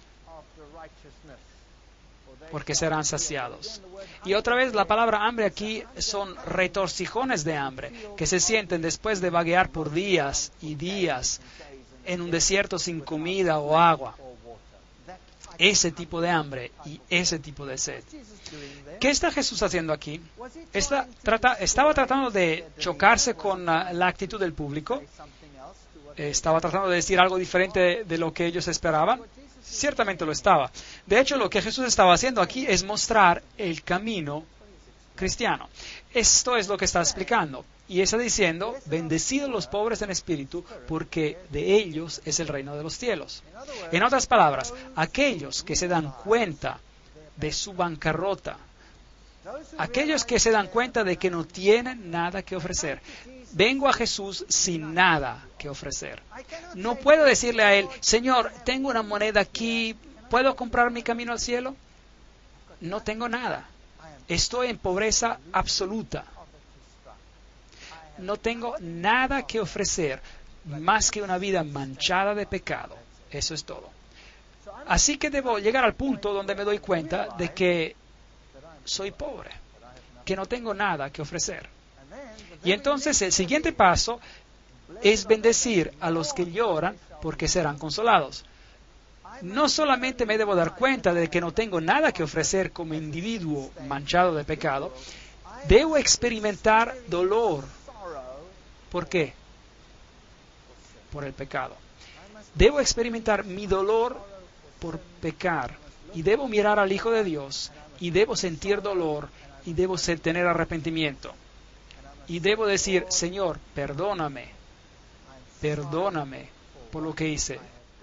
[SPEAKER 1] porque serán saciados. Y otra vez la palabra hambre aquí son retorcijones de hambre, que se sienten después de vaguear por días y días en un desierto sin comida o agua. Ese tipo de hambre y ese tipo de sed. ¿Qué está Jesús haciendo aquí? Está, trata, ¿Estaba tratando de chocarse con uh, la actitud del público? ¿Estaba tratando de decir algo diferente de, de lo que ellos esperaban? Ciertamente lo estaba. De hecho, lo que Jesús estaba haciendo aquí es mostrar el camino cristiano. Esto es lo que está explicando. Y está diciendo, bendecidos los pobres en espíritu, porque de ellos es el reino de los cielos. En otras palabras, aquellos que se dan cuenta de su bancarrota, aquellos que se dan cuenta de que no tienen nada que ofrecer. Vengo a Jesús sin nada que ofrecer. No puedo decirle a Él, Señor, tengo una moneda aquí, ¿puedo comprar mi camino al cielo? No tengo nada. Estoy en pobreza absoluta. No tengo nada que ofrecer más que una vida manchada de pecado. Eso es todo. Así que debo llegar al punto donde me doy cuenta de que soy pobre, que no tengo nada que ofrecer. Y entonces el siguiente paso es bendecir a los que lloran porque serán consolados. No solamente me debo dar cuenta de que no tengo nada que ofrecer como individuo manchado de pecado, debo experimentar dolor. ¿Por qué? Por el pecado. Debo experimentar mi dolor por pecar y debo mirar al Hijo de Dios y debo sentir dolor y debo tener arrepentimiento. Y debo decir, Señor, perdóname, perdóname por lo que hice.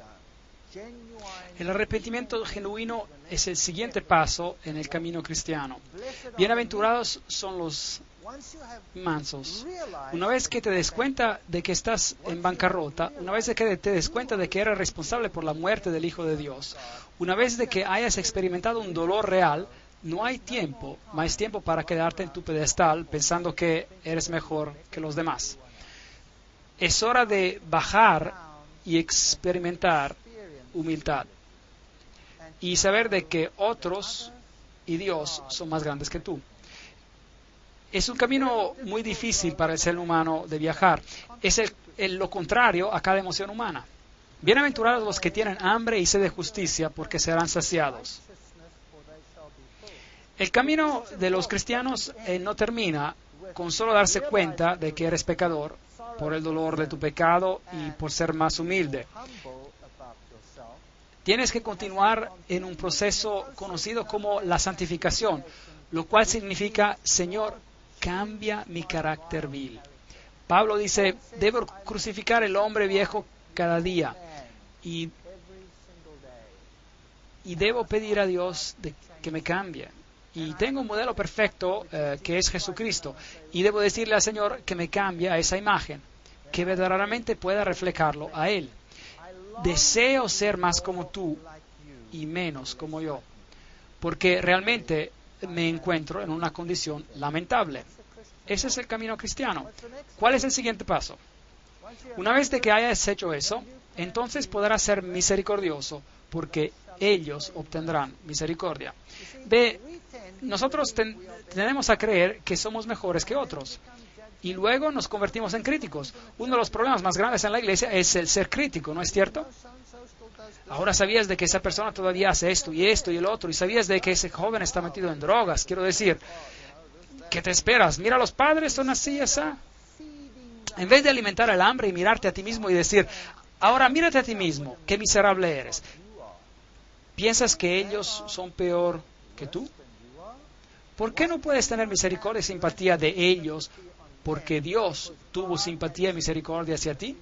[SPEAKER 1] El arrepentimiento genuino es el siguiente paso en el camino cristiano. Bienaventurados son los mansos. Una vez que te des cuenta de que estás en bancarrota, una vez que te des cuenta de que eres responsable por la muerte del Hijo de Dios, una vez de que hayas experimentado un dolor real, no hay tiempo, más tiempo para quedarte en tu pedestal pensando que eres mejor que los demás. Es hora de bajar y experimentar humildad y saber de que otros y Dios son más grandes que tú. Es un camino muy difícil para el ser humano de viajar. Es el, el- lo contrario a cada emoción humana. Bienaventurados los que tienen hambre y sed de justicia, porque serán saciados. El camino de los cristianos eh, no termina con solo darse cuenta de que eres pecador por el dolor de tu pecado y por ser más humilde. Tienes que continuar en un proceso conocido como la santificación, lo cual significa, Señor, cambia mi carácter vil. Pablo dice, debo crucificar el hombre viejo cada día y, y debo pedir a Dios de que me cambie. Y tengo un modelo perfecto eh, que es Jesucristo y debo decirle al Señor que me cambie a esa imagen, que verdaderamente pueda reflejarlo a Él. Deseo ser más como tú y menos como yo, porque realmente me encuentro en una condición lamentable. Ese es el camino cristiano. ¿Cuál es el siguiente paso? Una vez de que hayas hecho eso, entonces podrás ser misericordioso, porque ellos obtendrán misericordia. Ve, nosotros ten- tenemos a creer que somos mejores que otros. Y luego nos convertimos en críticos. Uno de los problemas más grandes en la iglesia es el ser crítico, ¿no es cierto? Ahora sabías de que esa persona todavía hace esto y esto y el otro, y sabías de que ese joven está metido en drogas. Quiero decir, ¿qué te esperas? Mira, los padres son así, esa. En vez de alimentar el hambre y mirarte a ti mismo y decir, ahora mírate a ti mismo, qué miserable eres. ¿Piensas que ellos son peor que tú? ¿Por qué no puedes tener misericordia y simpatía de ellos porque Dios tuvo simpatía y misericordia hacia ti?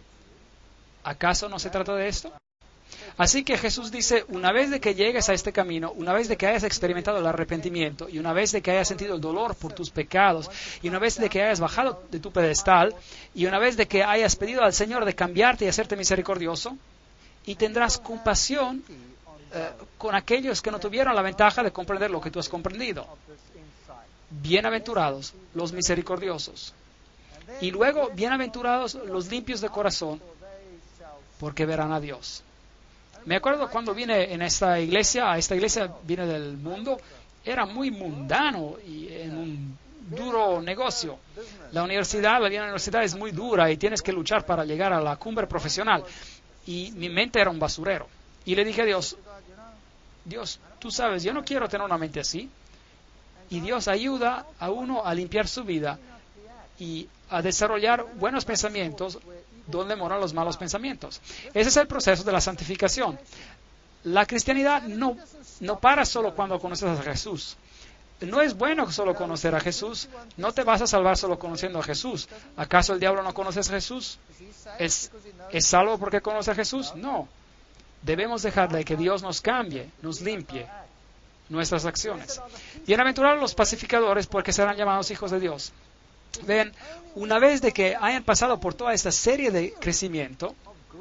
[SPEAKER 1] ¿Acaso no se trata de esto? Así que Jesús dice, una vez de que llegues a este camino, una vez de que hayas experimentado el arrepentimiento, y una vez de que hayas sentido el dolor por tus pecados, y una vez de que hayas bajado de tu pedestal, y una vez de que hayas pedido al Señor de cambiarte y hacerte misericordioso, y tendrás compasión eh, con aquellos que no tuvieron la ventaja de comprender lo que tú has comprendido. Bienaventurados los misericordiosos. Y luego, bienaventurados los limpios de corazón, porque verán a Dios. Me acuerdo cuando vine en esta iglesia, a esta iglesia vine del mundo, era muy mundano y en un duro negocio. La universidad, la vida en la universidad es muy dura y tienes que luchar para llegar a la cumbre profesional. Y mi mente era un basurero. Y le dije a Dios, Dios, tú sabes, yo no quiero tener una mente así. Y Dios ayuda a uno a limpiar su vida y a desarrollar buenos pensamientos donde moran los malos pensamientos. Ese es el proceso de la santificación. La cristianidad no, no para solo cuando conoces a Jesús. No es bueno solo conocer a Jesús. No te vas a salvar solo conociendo a Jesús. ¿Acaso el diablo no conoce a Jesús? ¿Es, ¿Es salvo porque conoce a Jesús? No. Debemos dejarle que Dios nos cambie, nos limpie nuestras acciones. Bienaventurados los pacificadores, porque serán llamados hijos de Dios. Ven, una vez de que hayan pasado por toda esta serie de crecimiento,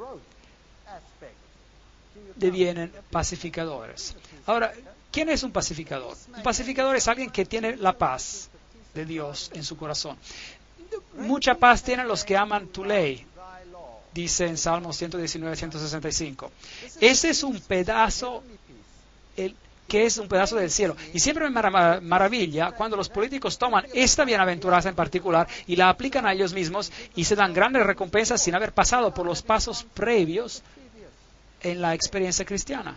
[SPEAKER 1] devienen pacificadores. Ahora, ¿quién es un pacificador? Un pacificador es alguien que tiene la paz de Dios en su corazón. Mucha paz tienen los que aman tu ley, dice en Salmos ciento diecinueve, ciento sesenta y cinco. Ese es un pedazo, el, que es un pedazo del cielo. Y siempre me mar- maravilla cuando los políticos toman esta bienaventuranza en particular y la aplican a ellos mismos y se dan grandes recompensas sin haber pasado por los pasos previos en la experiencia cristiana.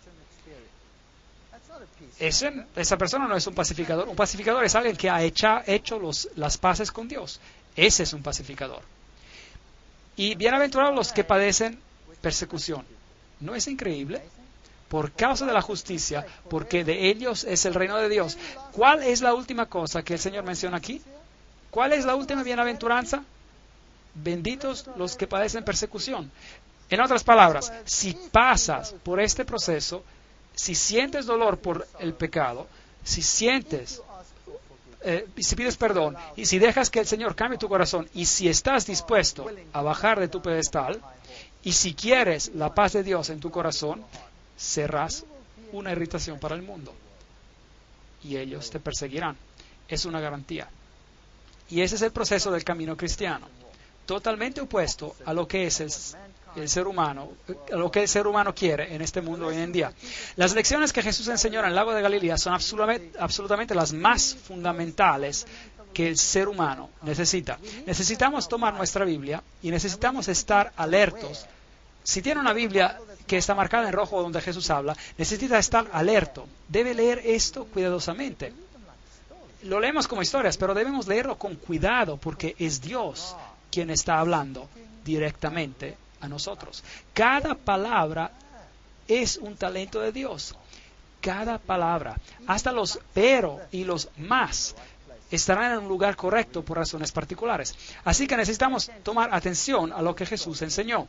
[SPEAKER 1] Ese, esa persona no es un pacificador. Un pacificador es alguien que ha hecha, hecho los, las paces con Dios. Ese es un pacificador. Y bienaventurados los que padecen persecución. ¿No es increíble? Por causa de la justicia, porque de ellos es el reino de Dios. ¿Cuál es la última cosa que el Señor menciona aquí? ¿Cuál es la última bienaventuranza? Benditos los que padecen persecución. En otras palabras, si pasas por este proceso, si sientes dolor por el pecado, si sientes, eh, si pides perdón, y si dejas que el Señor cambie tu corazón, y si estás dispuesto a bajar de tu pedestal, y si quieres la paz de Dios en tu corazón, serás una irritación para el mundo. Y ellos te perseguirán. Es una garantía. Y ese es el proceso del camino cristiano. Totalmente opuesto a lo que es el, el ser humano, a lo que el ser humano quiere en este mundo hoy en día. Las lecciones que Jesús enseñó en el lago de Galilea son absolutamente, absolutamente las más fundamentales que el ser humano necesita. Necesitamos tomar nuestra Biblia y necesitamos estar alertos. Si tiene una Biblia que está marcada en rojo donde Jesús habla, necesita estar alerto. Debe leer esto cuidadosamente. Lo leemos como historias, pero debemos leerlo con cuidado porque es Dios quien está hablando directamente a nosotros. Cada palabra es un talento de Dios. Cada palabra, hasta los pero y los más, estarán en un lugar correcto por razones particulares. Así que necesitamos tomar atención a lo que Jesús enseñó.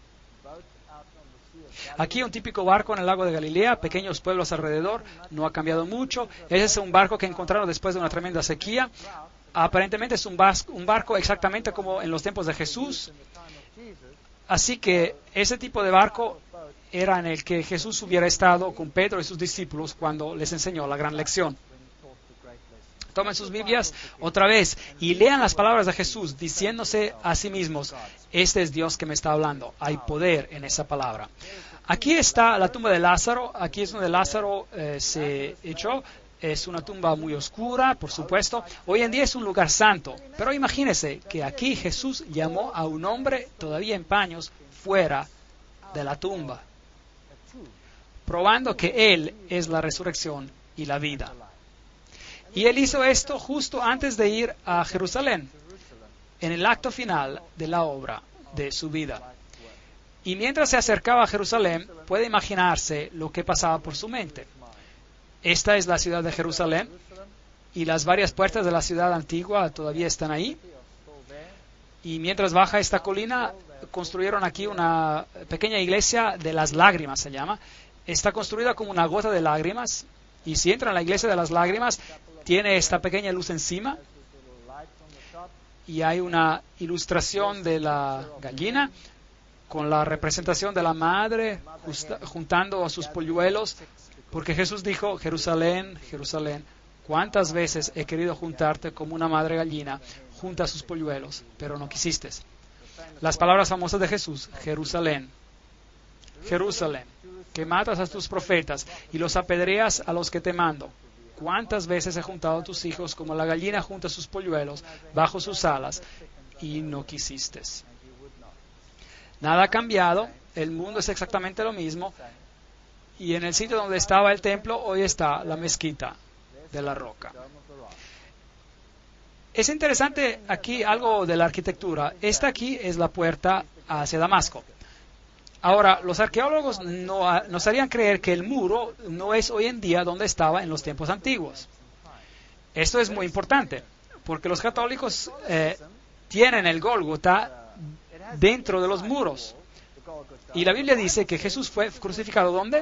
[SPEAKER 1] Aquí un típico barco en el lago de Galilea, pequeños pueblos alrededor, no ha cambiado mucho. Ese es un barco que encontraron después de una tremenda sequía. Aparentemente es un, un barco exactamente como en los tiempos de Jesús. Así que ese tipo de barco era en el que Jesús hubiera estado con Pedro y sus discípulos cuando les enseñó la gran lección. Tomen sus Biblias otra vez y lean las palabras de Jesús diciéndose a sí mismos, este es Dios que me está hablando, hay poder en esa palabra. Aquí está la tumba de Lázaro, aquí es donde Lázaro eh, se echó, es una tumba muy oscura, por supuesto, hoy en día es un lugar santo, pero imagínense que aquí Jesús llamó a un hombre todavía en paños fuera de la tumba, probando que Él es la resurrección y la vida. Y Él hizo esto justo antes de ir a Jerusalén, en el acto final de la obra de su vida. Y mientras se acercaba a Jerusalén, puede imaginarse lo que pasaba por su mente. Esta es la ciudad de Jerusalén, y las varias puertas de la ciudad antigua todavía están ahí. Y mientras baja esta colina, construyeron aquí una pequeña iglesia de las lágrimas, se llama. Está construida como una gota de lágrimas, y si entra en la iglesia de las lágrimas, tiene esta pequeña luz encima, y hay una ilustración de la gallina, con la representación de la madre justa, juntando a sus polluelos, porque Jesús dijo, Jerusalén, Jerusalén, cuántas veces he querido juntarte como una madre gallina junta a sus polluelos, pero no quisiste. Las palabras famosas de Jesús, Jerusalén, Jerusalén, que matas a tus profetas y los apedreas a los que te mando. ¿Cuántas veces he juntado a tus hijos como la gallina junta sus polluelos bajo sus alas y no quisiste? Nada ha cambiado, el mundo es exactamente lo mismo, y en el sitio donde estaba el templo, hoy está la mezquita de la roca. Es interesante aquí algo de la arquitectura. Esta aquí es la puerta hacia Damasco. Ahora, los arqueólogos no, nos harían creer que el muro no es hoy en día donde estaba en los tiempos antiguos. Esto es muy importante, porque los católicos eh, tienen el Gólgota dentro de los muros. Y la Biblia dice que Jesús fue crucificado ¿dónde?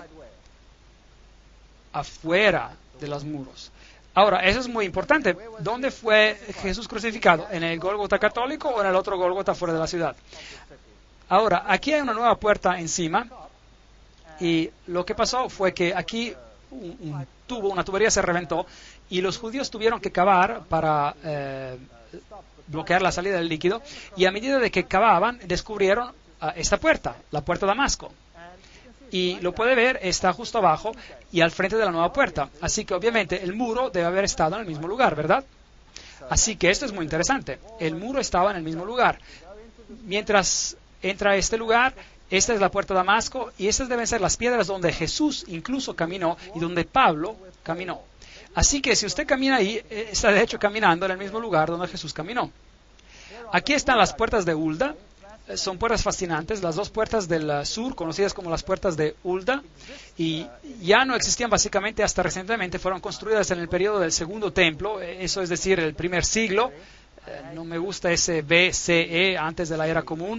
[SPEAKER 1] Afuera de los muros. Ahora, eso es muy importante. ¿Dónde fue Jesús crucificado? ¿En el Gólgota católico o en el otro Gólgota fuera de la ciudad? Ahora, aquí hay una nueva puerta encima, y lo que pasó fue que aquí un, un tubo, una tubería se reventó, y los judíos tuvieron que cavar para eh, bloquear la salida del líquido, y a medida de que cavaban, descubrieron uh, esta puerta, la puerta de Damasco. Y lo puede ver, está justo abajo y al frente de la nueva puerta. Así que obviamente el muro debe haber estado en el mismo lugar, ¿verdad? Así que esto es muy interesante. El muro estaba en el mismo lugar. Mientras entra a este lugar, esta es la puerta de Damasco, y estas deben ser las piedras donde Jesús incluso caminó y donde Pablo caminó. Así que si usted camina ahí, está de hecho caminando en el mismo lugar donde Jesús caminó. Aquí están las puertas de Hulda. Son puertas fascinantes, las dos puertas del sur, conocidas como las puertas de Hulda, y ya no existían básicamente hasta recientemente, fueron construidas en el periodo del segundo templo, eso es decir, el primer siglo. No me gusta ese B C E, antes de la era común,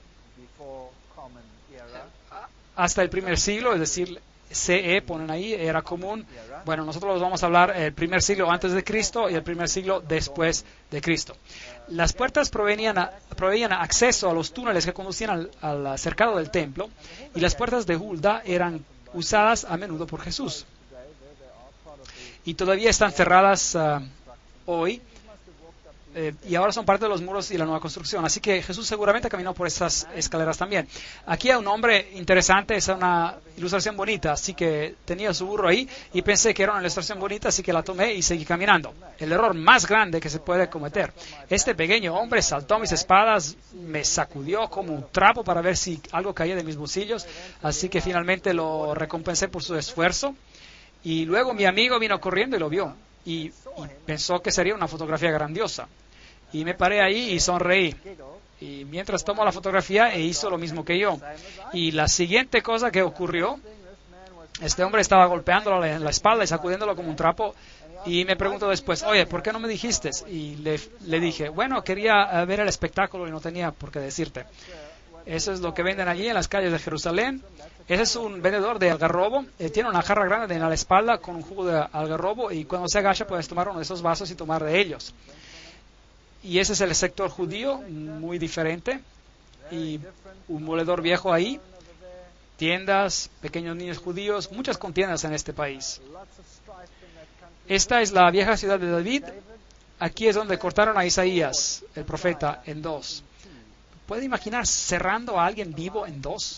[SPEAKER 1] hasta el primer siglo, es decir, C E ponen ahí, era común. Bueno, nosotros los vamos a hablar el primer siglo antes de Cristo y el primer siglo después de Cristo. Las puertas provenían a, proveían a acceso a los túneles que conducían al, al cercado del templo, y las puertas de Hulda eran usadas a menudo por Jesús. Y todavía están cerradas uh, hoy. eh, y ahora son parte de los muros y la nueva construcción. Así que Jesús seguramente caminó por estas escaleras también. Aquí hay un hombre interesante, es una ilustración bonita, así que tenía su burro ahí y pensé que era una ilustración bonita, así que la tomé y seguí caminando. El error más grande que se puede cometer. Este pequeño hombre saltó mis espadas, me sacudió como un trapo para ver si algo caía de mis bolsillos, así que finalmente lo recompensé por su esfuerzo. Y luego mi amigo vino corriendo y lo vio. Y, y pensó que sería una fotografía grandiosa. Y me paré ahí y sonreí. Y mientras tomó la fotografía, e hizo lo mismo que yo. Y la siguiente cosa que ocurrió, este hombre estaba golpeándolo en la espalda y sacudiéndolo como un trapo. Y me preguntó después, oye, ¿por qué no me dijiste? Y le, le dije, bueno, quería uh, ver el espectáculo y no tenía por qué decirte. Eso es lo que venden allí en las calles de Jerusalén. Ese es un vendedor de algarrobo. Eh, tiene una jarra grande en la espalda con un jugo de algarrobo y cuando se agacha puedes tomar uno de esos vasos y tomar de ellos. Y ese es el sector judío, muy diferente. Y un moledor viejo ahí. Tiendas, pequeños niños judíos, muchas contiendas en este país. Esta es la vieja ciudad de David. Aquí es donde cortaron a Isaías, el profeta, en dos. ¿Puede imaginar cerrando a alguien vivo en dos?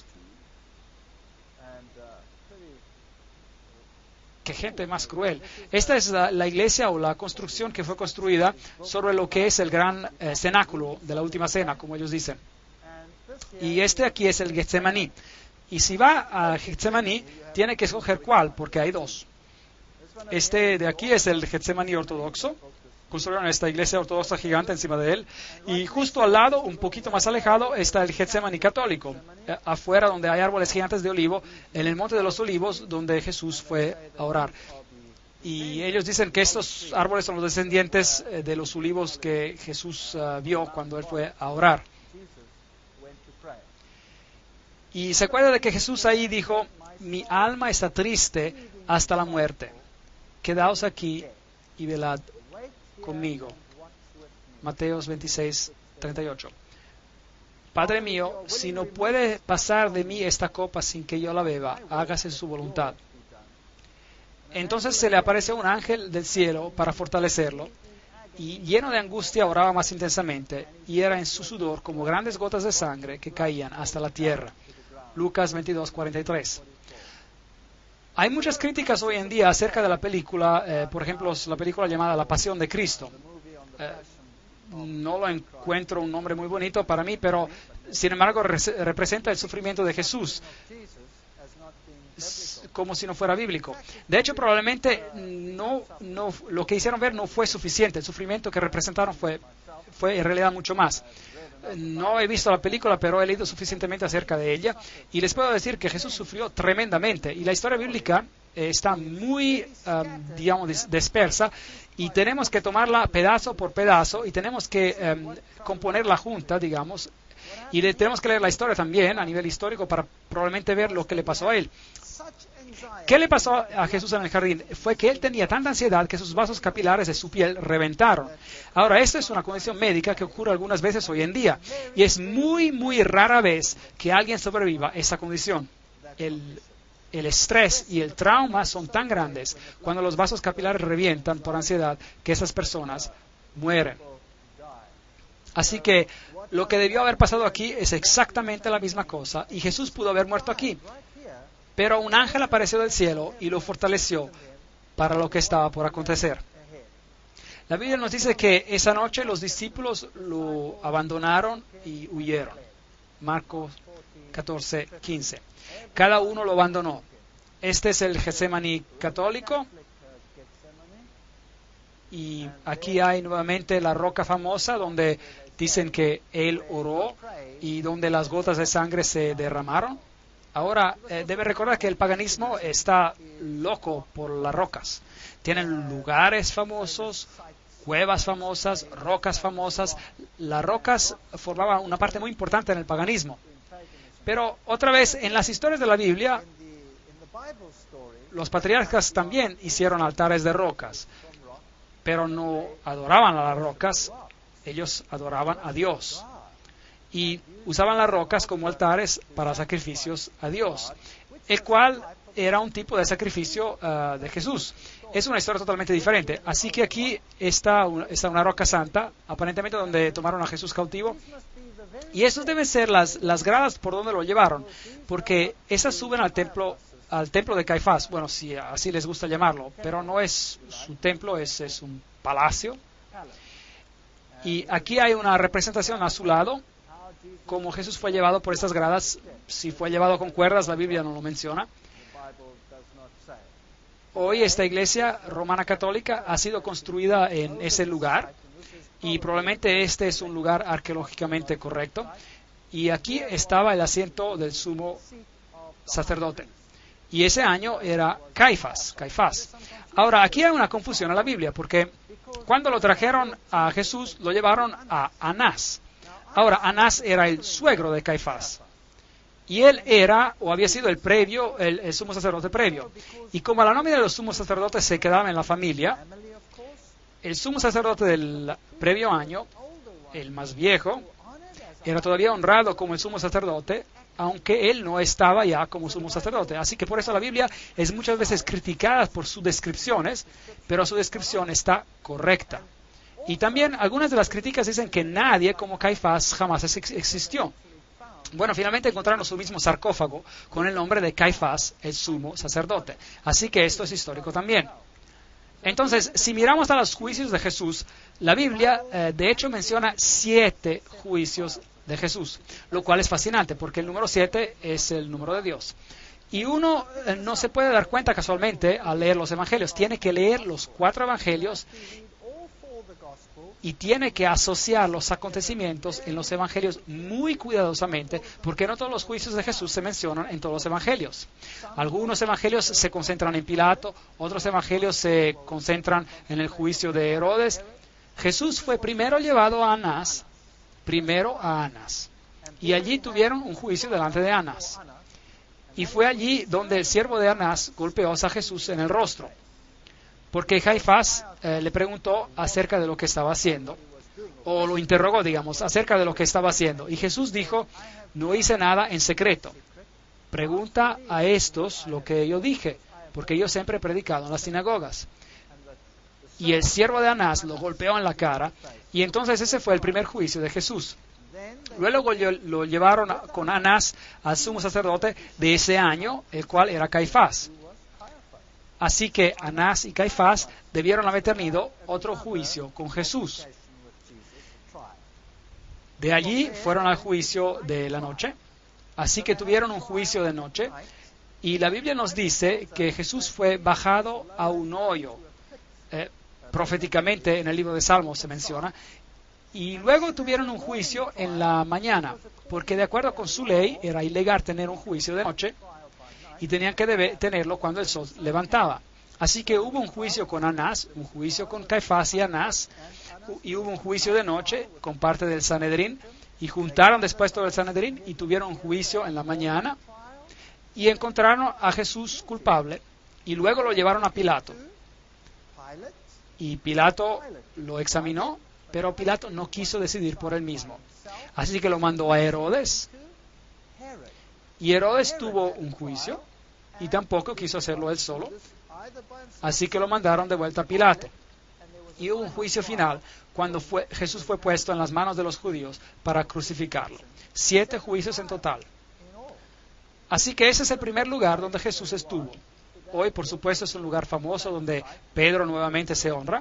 [SPEAKER 1] ¡Qué gente más cruel! Esta es la, la iglesia o la construcción que fue construida sobre lo que es el gran eh, cenáculo de la última cena, como ellos dicen. Y este aquí es el Getsemaní. Y si va a Getsemaní, tiene que escoger cuál, porque hay dos. Este de aquí es el Getsemaní ortodoxo. Construyeron esta iglesia ortodoxa gigante encima de él. Y justo al lado, un poquito más alejado, está el Getsemaní católico. Eh, afuera, donde hay árboles gigantes de olivo, en el Monte de los Olivos, donde Jesús fue a orar. Y ellos dicen que estos árboles son los descendientes eh, de los olivos que Jesús uh, vio cuando él fue a orar. Y se acuerda de que Jesús ahí dijo, mi alma está triste hasta la muerte. Quedaos aquí y velad conmigo. Mateos veintiséis, treinta y ocho. Padre mío, si no puede pasar de mí esta copa sin que yo la beba, hágase su voluntad. Entonces se le apareció un ángel del cielo para fortalecerlo, y lleno de angustia oraba más intensamente, y era en su sudor como grandes gotas de sangre que caían hasta la tierra. Lucas veintidós, cuarenta y tres. Hay muchas críticas hoy en día acerca de la película, eh, por ejemplo, la película llamada La Pasión de Cristo. Eh, no lo encuentro un nombre muy bonito para mí, pero sin embargo re representa el sufrimiento de Jesús como si no fuera bíblico. De hecho, probablemente no, no, lo que hicieron ver no fue suficiente. El sufrimiento que representaron fue, fue en realidad mucho más. No he visto la película, pero he leído suficientemente acerca de ella y les puedo decir que Jesús sufrió tremendamente y la historia bíblica eh, está muy, um, digamos, dispersa y tenemos que tomarla pedazo por pedazo y tenemos que um, componerla junta, digamos, y le, tenemos que leer la historia también a nivel histórico para probablemente ver lo que le pasó a él. ¿Qué le pasó a Jesús en el jardín? Fue que él tenía tanta ansiedad que sus vasos capilares de su piel reventaron. Ahora, esto es una condición médica que ocurre algunas veces hoy en día. Y es muy, muy rara vez que alguien sobreviva a esa condición. El, el estrés y el trauma son tan grandes cuando los vasos capilares revientan por ansiedad que esas personas mueren. Así que lo que debió haber pasado aquí es exactamente la misma cosa. Y Jesús pudo haber muerto aquí. Pero un ángel apareció del cielo y lo fortaleció para lo que estaba por acontecer. La Biblia nos dice que esa noche los discípulos lo abandonaron y huyeron. Marcos catorce, quince. Cada uno lo abandonó. Este es el Getsemaní católico. Y aquí hay nuevamente la roca famosa donde dicen que él oró y donde las gotas de sangre se derramaron. Ahora, eh, debe recordar que el paganismo está loco por las rocas. Tienen lugares famosos, cuevas famosas, rocas famosas. Las rocas formaban una parte muy importante en el paganismo. Pero otra vez, en las historias de la Biblia, los patriarcas también hicieron altares de rocas, pero no adoraban a las rocas, ellos adoraban a Dios. Y usaban las rocas como altares para sacrificios a Dios, el cual era un tipo de sacrificio uh, de Jesús. Es una historia totalmente diferente. Así que aquí está una, está una roca santa, aparentemente donde tomaron a Jesús cautivo. Y esas deben ser las, las gradas por donde lo llevaron, porque esas suben al templo al templo de Caifás. Bueno, si así les gusta llamarlo, pero no es su templo, es, es un palacio. Y aquí hay una representación a su lado, como Jesús fue llevado por estas gradas. Si fue llevado con cuerdas, la Biblia no lo menciona. Hoy esta iglesia romana católica ha sido construida en ese lugar y probablemente este es un lugar arqueológicamente correcto. Y aquí estaba el asiento del sumo sacerdote. Y ese año era Caifás, Caifás. Ahora, aquí hay una confusión en la Biblia, porque cuando lo trajeron a Jesús, lo llevaron a Anás. Ahora, Anás era el suegro de Caifás. Y él era, o había sido el previo, el, el sumo sacerdote previo. Y como la nómina de los sumos sacerdotes se quedaba en la familia, el sumo sacerdote del previo año, el más viejo, era todavía honrado como el sumo sacerdote, aunque él no estaba ya como sumo sacerdote. Así que por eso la Biblia es muchas veces criticada por sus descripciones, pero su descripción está correcta. Y también algunas de las críticas dicen que nadie como Caifás jamás existió. Bueno, finalmente encontraron su mismo sarcófago con el nombre de Caifás, el sumo sacerdote. Así que esto es histórico también. Entonces, si miramos a los juicios de Jesús, la Biblia eh, de hecho menciona siete juicios de Jesús, lo cual es fascinante porque el número siete es el número de Dios. Y uno eh, no se puede dar cuenta casualmente al leer los evangelios, tiene que leer los cuatro evangelios y tiene que asociar los acontecimientos en los evangelios muy cuidadosamente, porque no todos los juicios de Jesús se mencionan en todos los evangelios. Algunos evangelios se concentran en Pilato, otros evangelios se concentran en el juicio de Herodes. Jesús fue primero llevado a Anás, primero a Anás, y allí tuvieron un juicio delante de Anás. Y fue allí donde el siervo de Anás golpeó a Jesús en el rostro, porque Caifás eh, le preguntó acerca de lo que estaba haciendo, o lo interrogó, digamos, acerca de lo que estaba haciendo. Y Jesús dijo, no hice nada en secreto. Pregunta a estos lo que yo dije, porque yo siempre he predicado en las sinagogas. Y el siervo de Anás lo golpeó en la cara, y entonces ese fue el primer juicio de Jesús. Luego lo llevaron con Anás al sumo sacerdote de ese año, el cual era Caifás. Así que Anás y Caifás debieron haber tenido otro juicio con Jesús. De allí fueron al juicio de la noche. Así que tuvieron un juicio de noche. Y la Biblia nos dice que Jesús fue bajado a un hoyo. Eh, proféticamente en el libro de Salmos se menciona. Y luego tuvieron un juicio en la mañana. Porque de acuerdo con su ley era ilegal tener un juicio de noche. Y tenían que debe, tenerlo cuando el sol levantaba. Así que hubo un juicio con Anás, un juicio con Caifás y Anás, y hubo un juicio de noche con parte del Sanedrín, y juntaron después todo el Sanedrín y tuvieron un juicio en la mañana, y encontraron a Jesús culpable, y luego lo llevaron a Pilato. Y Pilato lo examinó, pero Pilato no quiso decidir por él mismo. Así que lo mandó a Herodes, y Herodes tuvo un juicio y tampoco quiso hacerlo él solo, así que lo mandaron de vuelta a Pilato. Y hubo un juicio final cuando fue, Jesús fue puesto en las manos de los judíos para crucificarlo. Siete juicios en total. Así que ese es el primer lugar donde Jesús estuvo. Hoy, por supuesto, es un lugar famoso donde Pedro nuevamente se honra.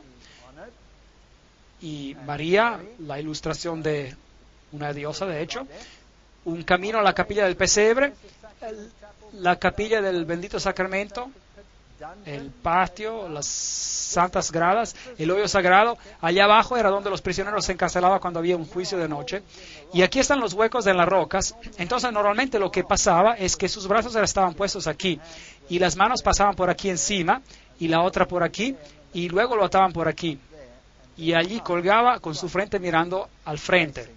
[SPEAKER 1] Y María, la ilustración de una diosa, de hecho. Un camino a la capilla del pesebre, la capilla del bendito sacramento, el patio, las santas gradas, el hoyo sagrado. Allá abajo era donde los prisioneros se encarcelaban cuando había un juicio de noche. Y aquí están los huecos de las rocas. Entonces normalmente lo que pasaba es que sus brazos estaban puestos aquí y las manos pasaban por aquí encima y la otra por aquí y luego lo ataban por aquí. Y allí colgaba con su frente mirando al frente.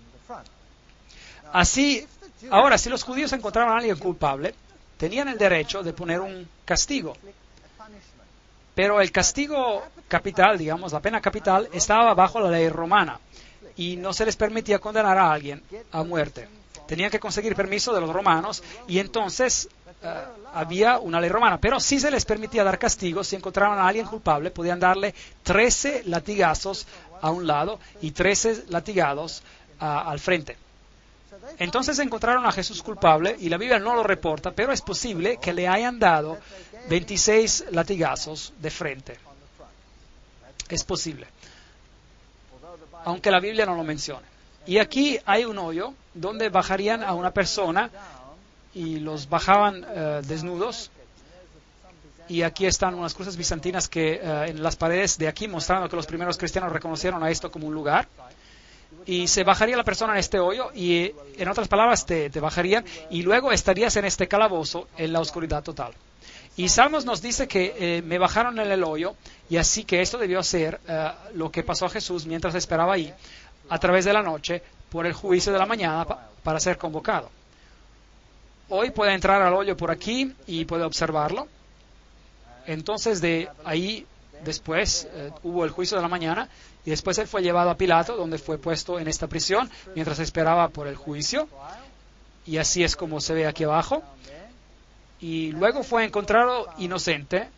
[SPEAKER 1] Así, ahora, si los judíos encontraban a alguien culpable, tenían el derecho de poner un castigo. Pero el castigo capital, digamos, la pena capital, estaba bajo la ley romana y no se les permitía condenar a alguien a muerte. Tenían que conseguir permiso de los romanos y entonces había una ley romana, pero sí se les permitía dar castigos. Si encontraban a alguien culpable, podían darle trece latigazos a un lado y trece latigazos a, al frente. Entonces encontraron a Jesús culpable y la Biblia no lo reporta, pero es posible que le hayan dado veintiséis latigazos de frente. Es posible, aunque la Biblia no lo mencione. Y aquí hay un hoyo donde bajarían a una persona y los bajaban uh, desnudos. Y aquí están unas cruces bizantinas que uh, en las paredes de aquí, mostrando que los primeros cristianos reconocieron a esto como un lugar. Y se bajaría la persona en este hoyo y, en otras palabras, te, te bajarían y luego estarías en este calabozo en la oscuridad total. Y Salmos nos dice que eh, me bajaron en el hoyo, y así que esto debió ser uh, lo que pasó a Jesús mientras esperaba ahí a través de la noche por el juicio de la mañana pa para ser convocado. Hoy puede entrar al hoyo por aquí y puede observarlo. Entonces de ahí después eh, hubo el juicio de la mañana y después él fue llevado a Pilato, donde fue puesto en esta prisión mientras esperaba por el juicio. Y así es como se ve aquí abajo. Y luego fue encontrado inocente,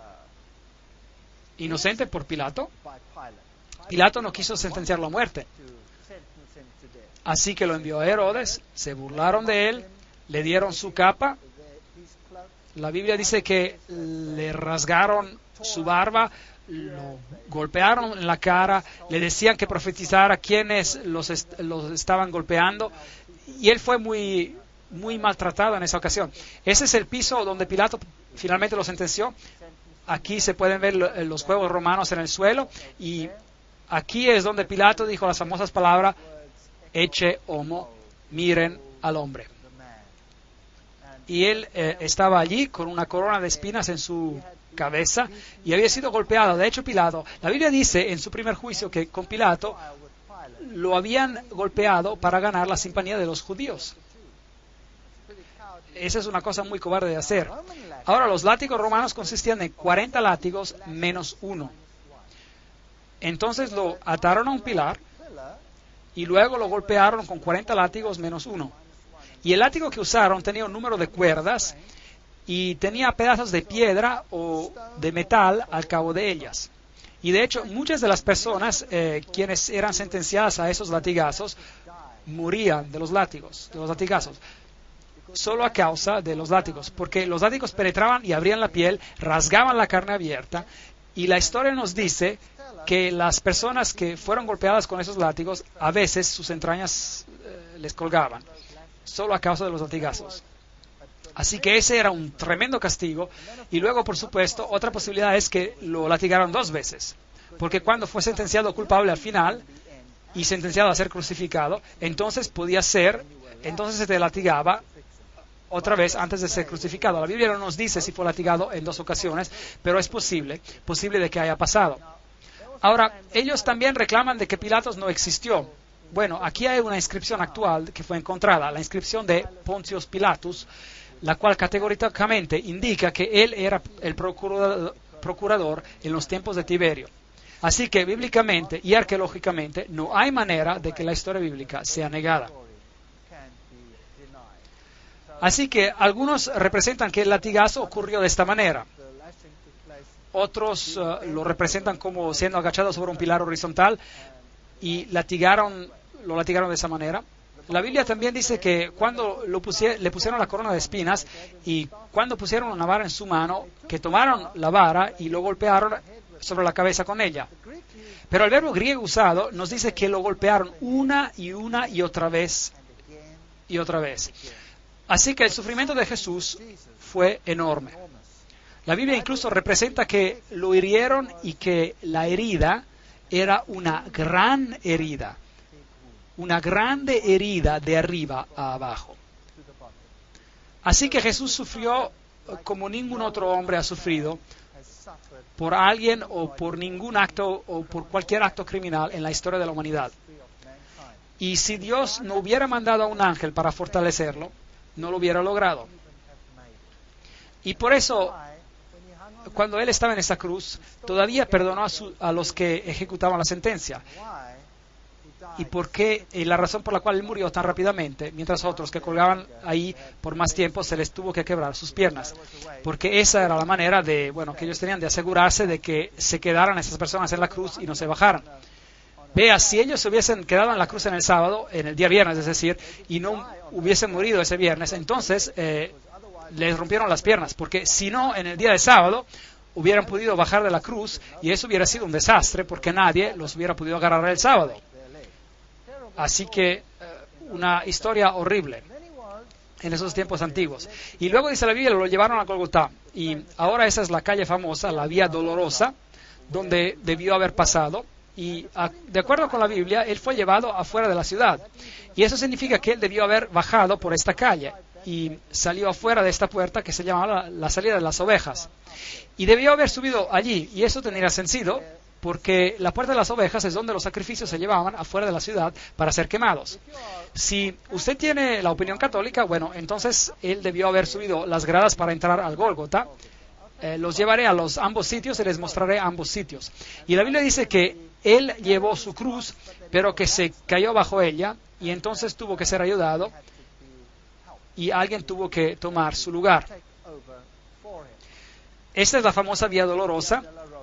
[SPEAKER 1] inocente por Pilato. Pilato no quiso sentenciarlo a muerte, así que lo envió a Herodes. Se burlaron de él, le dieron su capa. La Biblia dice que le rasgaron su barba, lo golpearon en la cara, le decían que profetizara quiénes los, est los estaban golpeando, y él fue muy, muy maltratado en esa ocasión. Ese es el piso donde Pilato finalmente lo sentenció. Aquí se pueden ver los juegos romanos en el suelo, y aquí es donde Pilato dijo las famosas palabras, ecce homo, miren al hombre. Y él eh, estaba allí con una corona de espinas en su cabeza y había sido golpeado. De hecho, Pilato, la Biblia dice en su primer juicio que con Pilato lo habían golpeado para ganar la simpatía de los judíos. Esa es una cosa muy cobarde de hacer. Ahora, los látigos romanos consistían en cuarenta látigos menos uno. Entonces lo ataron a un pilar y luego lo golpearon con cuarenta látigos menos uno. Y el látigo que usaron tenía un número de cuerdas y tenía pedazos de piedra o de metal al cabo de ellas. Y de hecho, muchas de las personas eh, quienes eran sentenciadas a esos latigazos morían de los látigos, de los latigazos, solo a causa de los látigos, porque los látigos penetraban y abrían la piel, rasgaban la carne abierta, y la historia nos dice que las personas que fueron golpeadas con esos látigos, a veces sus entrañas eh, les colgaban, solo a causa de los latigazos. Así que ese era un tremendo castigo. Y luego, por supuesto, otra posibilidad es que lo latigaron dos veces, porque cuando fue sentenciado culpable al final y sentenciado a ser crucificado, entonces podía ser, entonces se te latigaba otra vez antes de ser crucificado. La Biblia no nos dice si fue latigado en dos ocasiones, pero es posible, posible de que haya pasado. Ahora, ellos también reclaman de que Pilatos no existió. Bueno, aquí hay una inscripción actual que fue encontrada, la inscripción de Pontius Pilatus, la cual categóricamente indica que él era el procurador, procurador en los tiempos de Tiberio. Así que bíblicamente y arqueológicamente no hay manera de que la historia bíblica sea negada. Así que algunos representan que el latigazo ocurrió de esta manera. Otros uh, lo representan como siendo agachado sobre un pilar horizontal y latigaron, lo latigaron de esa manera. La Biblia también dice que cuando lo pusie, le pusieron la corona de espinas y cuando pusieron una vara en su mano, que tomaron la vara y lo golpearon sobre la cabeza con ella. Pero el verbo griego usado nos dice que lo golpearon una y una y otra vez y otra vez. Así que el sufrimiento de Jesús fue enorme. La Biblia incluso representa que lo hirieron y que la herida era una gran herida. Una grande herida de arriba a abajo. Así que Jesús sufrió como ningún otro hombre ha sufrido por alguien o por ningún acto o por cualquier acto criminal en la historia de la humanidad. Y si Dios no hubiera mandado a un ángel para fortalecerlo, no lo hubiera logrado. Y por eso, cuando Él estaba en esta cruz, todavía perdonó a, su, a los que ejecutaban la sentencia. y por qué y la razón por la cual él murió tan rápidamente, mientras otros que colgaban ahí por más tiempo se les tuvo que quebrar sus piernas. Porque esa era la manera de, bueno, que ellos tenían de asegurarse de que se quedaran esas personas en la cruz y no se bajaran. Vea, si ellos se hubiesen quedado en la cruz en el sábado, en el día viernes, es decir, y no hubiesen morido ese viernes, entonces eh, les rompieron las piernas, porque si no, en el día de sábado hubieran podido bajar de la cruz y eso hubiera sido un desastre porque nadie los hubiera podido agarrar el sábado. Así que eh, una historia horrible en esos tiempos antiguos. Y luego dice la Biblia, lo llevaron a Golgotá y ahora esa es la calle famosa, la Vía Dolorosa, donde debió haber pasado. Y a, de acuerdo con la Biblia, él fue llevado afuera de la ciudad. Y eso significa que él debió haber bajado por esta calle y salió afuera de esta puerta que se llamaba la, la salida de las ovejas. Y debió haber subido allí. Y eso tendría sentido porque la puerta de las ovejas es donde los sacrificios se llevaban afuera de la ciudad para ser quemados. Si usted tiene la opinión católica, bueno, entonces él debió haber subido las gradas para entrar al Gólgota. Eh, los llevaré a los ambos sitios y les mostraré ambos sitios. Y la Biblia dice que él llevó su cruz, pero que se cayó bajo ella y entonces tuvo que ser ayudado y alguien tuvo que tomar su lugar. Esta es la famosa Vía Dolorosa.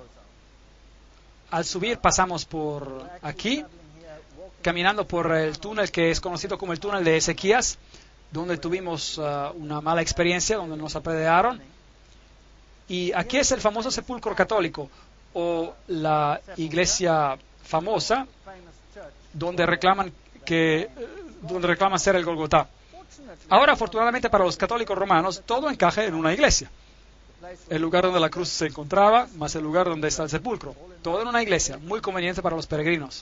[SPEAKER 1] Al subir pasamos por aquí, caminando por el túnel que es conocido como el túnel de Ezequías, donde tuvimos uh, una mala experiencia, donde nos apedrearon. Y aquí es el famoso sepulcro católico, o la iglesia famosa, donde reclaman que donde reclaman ser el Golgotá. Ahora, afortunadamente para los católicos romanos, todo encaja en una iglesia. El lugar donde la cruz se encontraba, más el lugar donde está el sepulcro. Todo en una iglesia, muy conveniente para los peregrinos.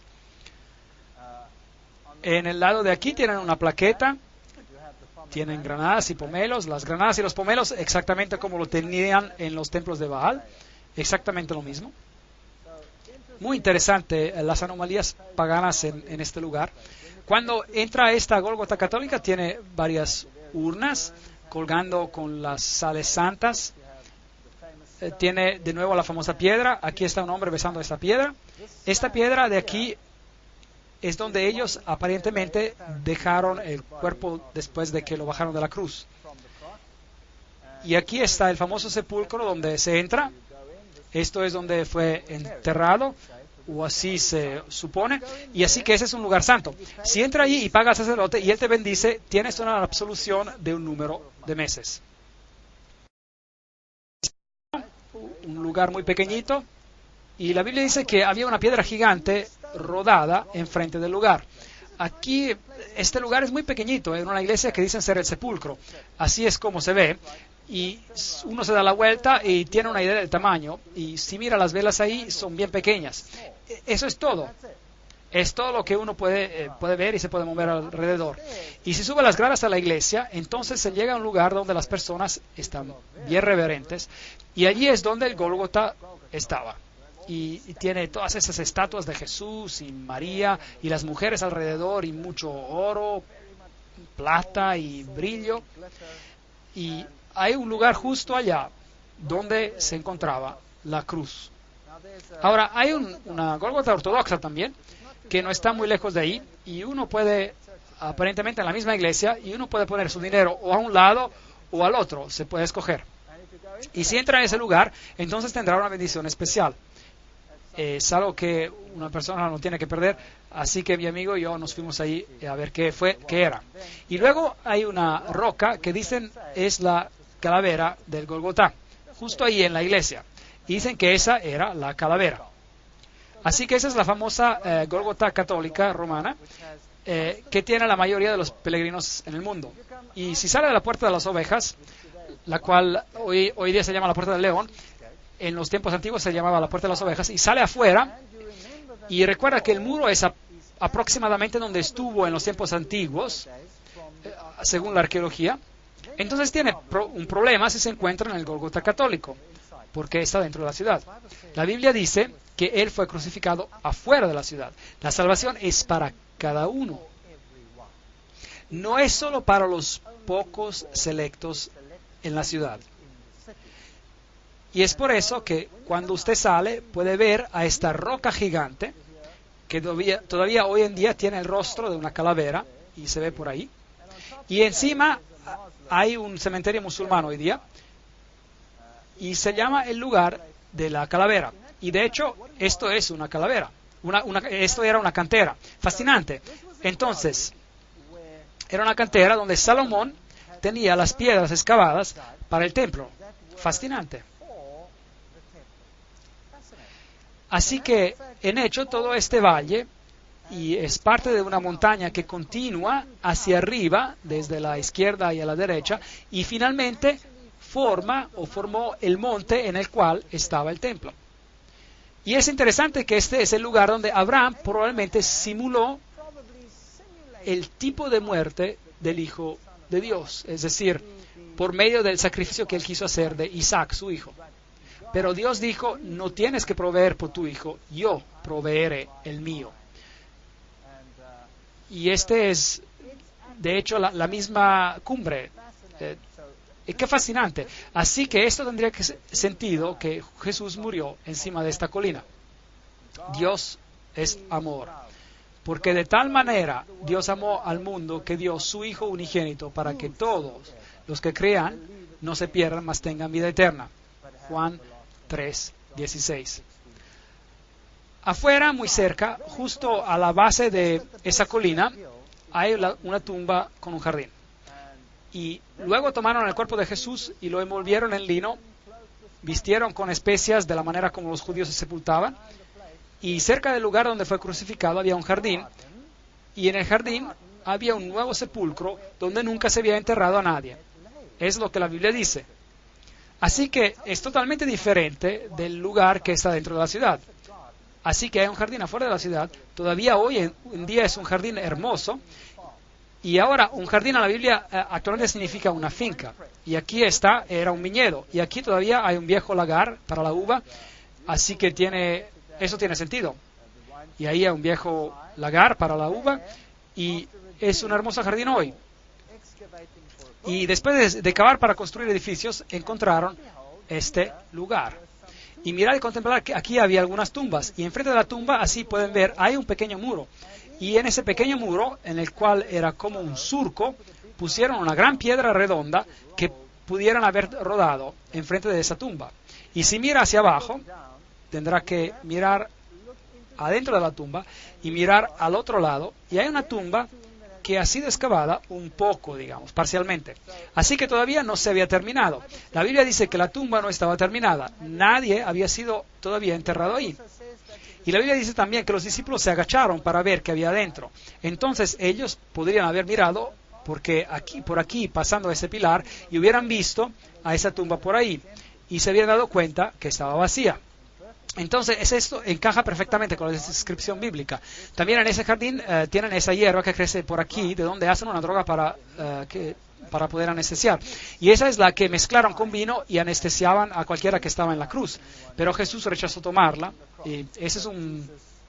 [SPEAKER 1] En el lado de aquí tienen una plaqueta, tienen granadas y pomelos. Las granadas y los pomelos exactamente como lo tenían en los templos de Baal, exactamente lo mismo. Muy interesante las anomalías paganas en, en este lugar. Cuando entra a esta Gólgota católica tiene varias urnas colgando con las sales santas. Eh, tiene de nuevo la famosa piedra. Aquí está un hombre besando esta piedra. Esta piedra de aquí es donde ellos aparentemente dejaron el cuerpo después de que lo bajaron de la cruz. Y aquí está el famoso sepulcro donde se entra. Esto es donde fue enterrado, o así se supone, y así que ese es un lugar santo. Si entra allí y paga al sacerdote y él te bendice, tienes una absolución de un número de meses. Un lugar muy pequeñito, y la Biblia dice que había una piedra gigante rodada enfrente del lugar. Aquí, este lugar es muy pequeñito, en una iglesia que dicen ser el sepulcro. Así es como se ve. Y uno se da la vuelta y tiene una idea del tamaño, y si mira las velas ahí son bien pequeñas. Eso es todo, es todo lo que uno puede, eh, puede ver y se puede mover alrededor. Y si sube las gradas a la iglesia, entonces se llega a un lugar donde las personas están bien reverentes, y allí es donde el Gólgota estaba. Y, y tiene todas esas estatuas de Jesús y María y las mujeres alrededor, y mucho oro, plata y brillo. Y hay un lugar justo allá donde se encontraba la cruz. Ahora, hay un, una Gólgota ortodoxa también, que no está muy lejos de ahí, y uno puede, aparentemente en la misma iglesia, y uno puede poner su dinero o a un lado o al otro, se puede escoger. Y si entra en ese lugar, entonces tendrá una bendición especial. Es algo que una persona no tiene que perder, así que mi amigo y yo nos fuimos ahí a ver qué fue, qué era. Y luego hay una roca que dicen es la calavera del Gólgota, justo ahí en la iglesia. Y dicen que esa era la calavera. Así que esa es la famosa eh, Gólgota católica romana, eh, que tiene la mayoría de los peregrinos en el mundo. Y si sale de la puerta de las ovejas, la cual hoy, hoy día se llama la puerta del león, en los tiempos antiguos se llamaba la puerta de las ovejas, y sale afuera, y recuerda que el muro es a, aproximadamente donde estuvo en los tiempos antiguos, eh, según la arqueología. Entonces tiene pro, un problema si se encuentra en el Gólgota católico, porque está dentro de la ciudad. La Biblia dice que él fue crucificado afuera de la ciudad. La salvación es para cada uno. No es solo para los pocos selectos en la ciudad. Y es por eso que cuando usted sale puede ver a esta roca gigante que todavía, todavía hoy en día tiene el rostro de una calavera y se ve por ahí. Y encima hay un cementerio musulmán hoy día y se llama el lugar de la calavera. Y de hecho, esto es una calavera. Una, una, esto era una cantera. Fascinante. Entonces, era una cantera donde Salomón tenía las piedras excavadas para el templo. Fascinante. Así que, en hecho, todo este valle y es parte de una montaña que continúa hacia arriba, desde la izquierda y a la derecha, y finalmente forma o formó el monte en el cual estaba el templo. Y es interesante que este es el lugar donde Abraham probablemente simuló el tipo de muerte del Hijo de Dios, es decir, por medio del sacrificio que él quiso hacer de Isaac, su hijo. Pero Dios dijo, no tienes que proveer por tu hijo, yo proveeré el mío. Y este es, de hecho, la, la misma cumbre. Eh, ¡Qué fascinante! Así que esto tendría que sentido que Jesús murió encima de esta colina. Dios es amor. Porque de tal manera Dios amó al mundo que dio su Hijo unigénito para que todos los que crean no se pierdan, mas tengan vida eterna. Juan tres, dieciséis. Afuera, muy cerca, justo a la base de esa colina, hay la, una tumba con un jardín. Y luego tomaron el cuerpo de Jesús y lo envolvieron en lino, vistieron con especias de la manera como los judíos se sepultaban, y cerca del lugar donde fue crucificado había un jardín, y en el jardín había un nuevo sepulcro donde nunca se había enterrado a nadie. Es lo que la Biblia dice. Así que es totalmente diferente del lugar que está dentro de la ciudad. Así que hay un jardín afuera de la ciudad, todavía hoy en, en día es un jardín hermoso, y ahora un jardín en la Biblia eh, actualmente significa una finca, y aquí está, era un viñedo, y aquí todavía hay un viejo lagar para la uva, así que tiene, eso tiene sentido. Y ahí hay un viejo lagar para la uva, y es un hermoso jardín hoy. Y después de, de cavar para construir edificios, encontraron este lugar. Y mirar y contemplar que aquí había algunas tumbas. Y enfrente de la tumba, así pueden ver, hay un pequeño muro. Y en ese pequeño muro, en el cual era como un surco, pusieron una gran piedra redonda que pudieran haber rodado enfrente de esa tumba. Y si mira hacia abajo, tendrá que mirar adentro de la tumba y mirar al otro lado. Y hay una tumba que ha sido excavada un poco, digamos, parcialmente. Así que todavía no se había terminado. La Biblia dice que la tumba no estaba terminada. Nadie había sido todavía enterrado ahí. Y la Biblia dice también que los discípulos se agacharon para ver qué había adentro. Entonces ellos podrían haber mirado porque aquí, por aquí, pasando ese pilar, y hubieran visto a esa tumba por ahí. Y se habían dado cuenta que estaba vacía. Entonces, esto encaja perfectamente con la descripción bíblica. También en ese jardín eh, tienen esa hierba que crece por aquí, de donde hacen una droga para, eh, que, para poder anestesiar. Y esa es la que mezclaron con vino y anestesiaban a cualquiera que estaba en la cruz. Pero Jesús rechazó tomarla. Y ese es un,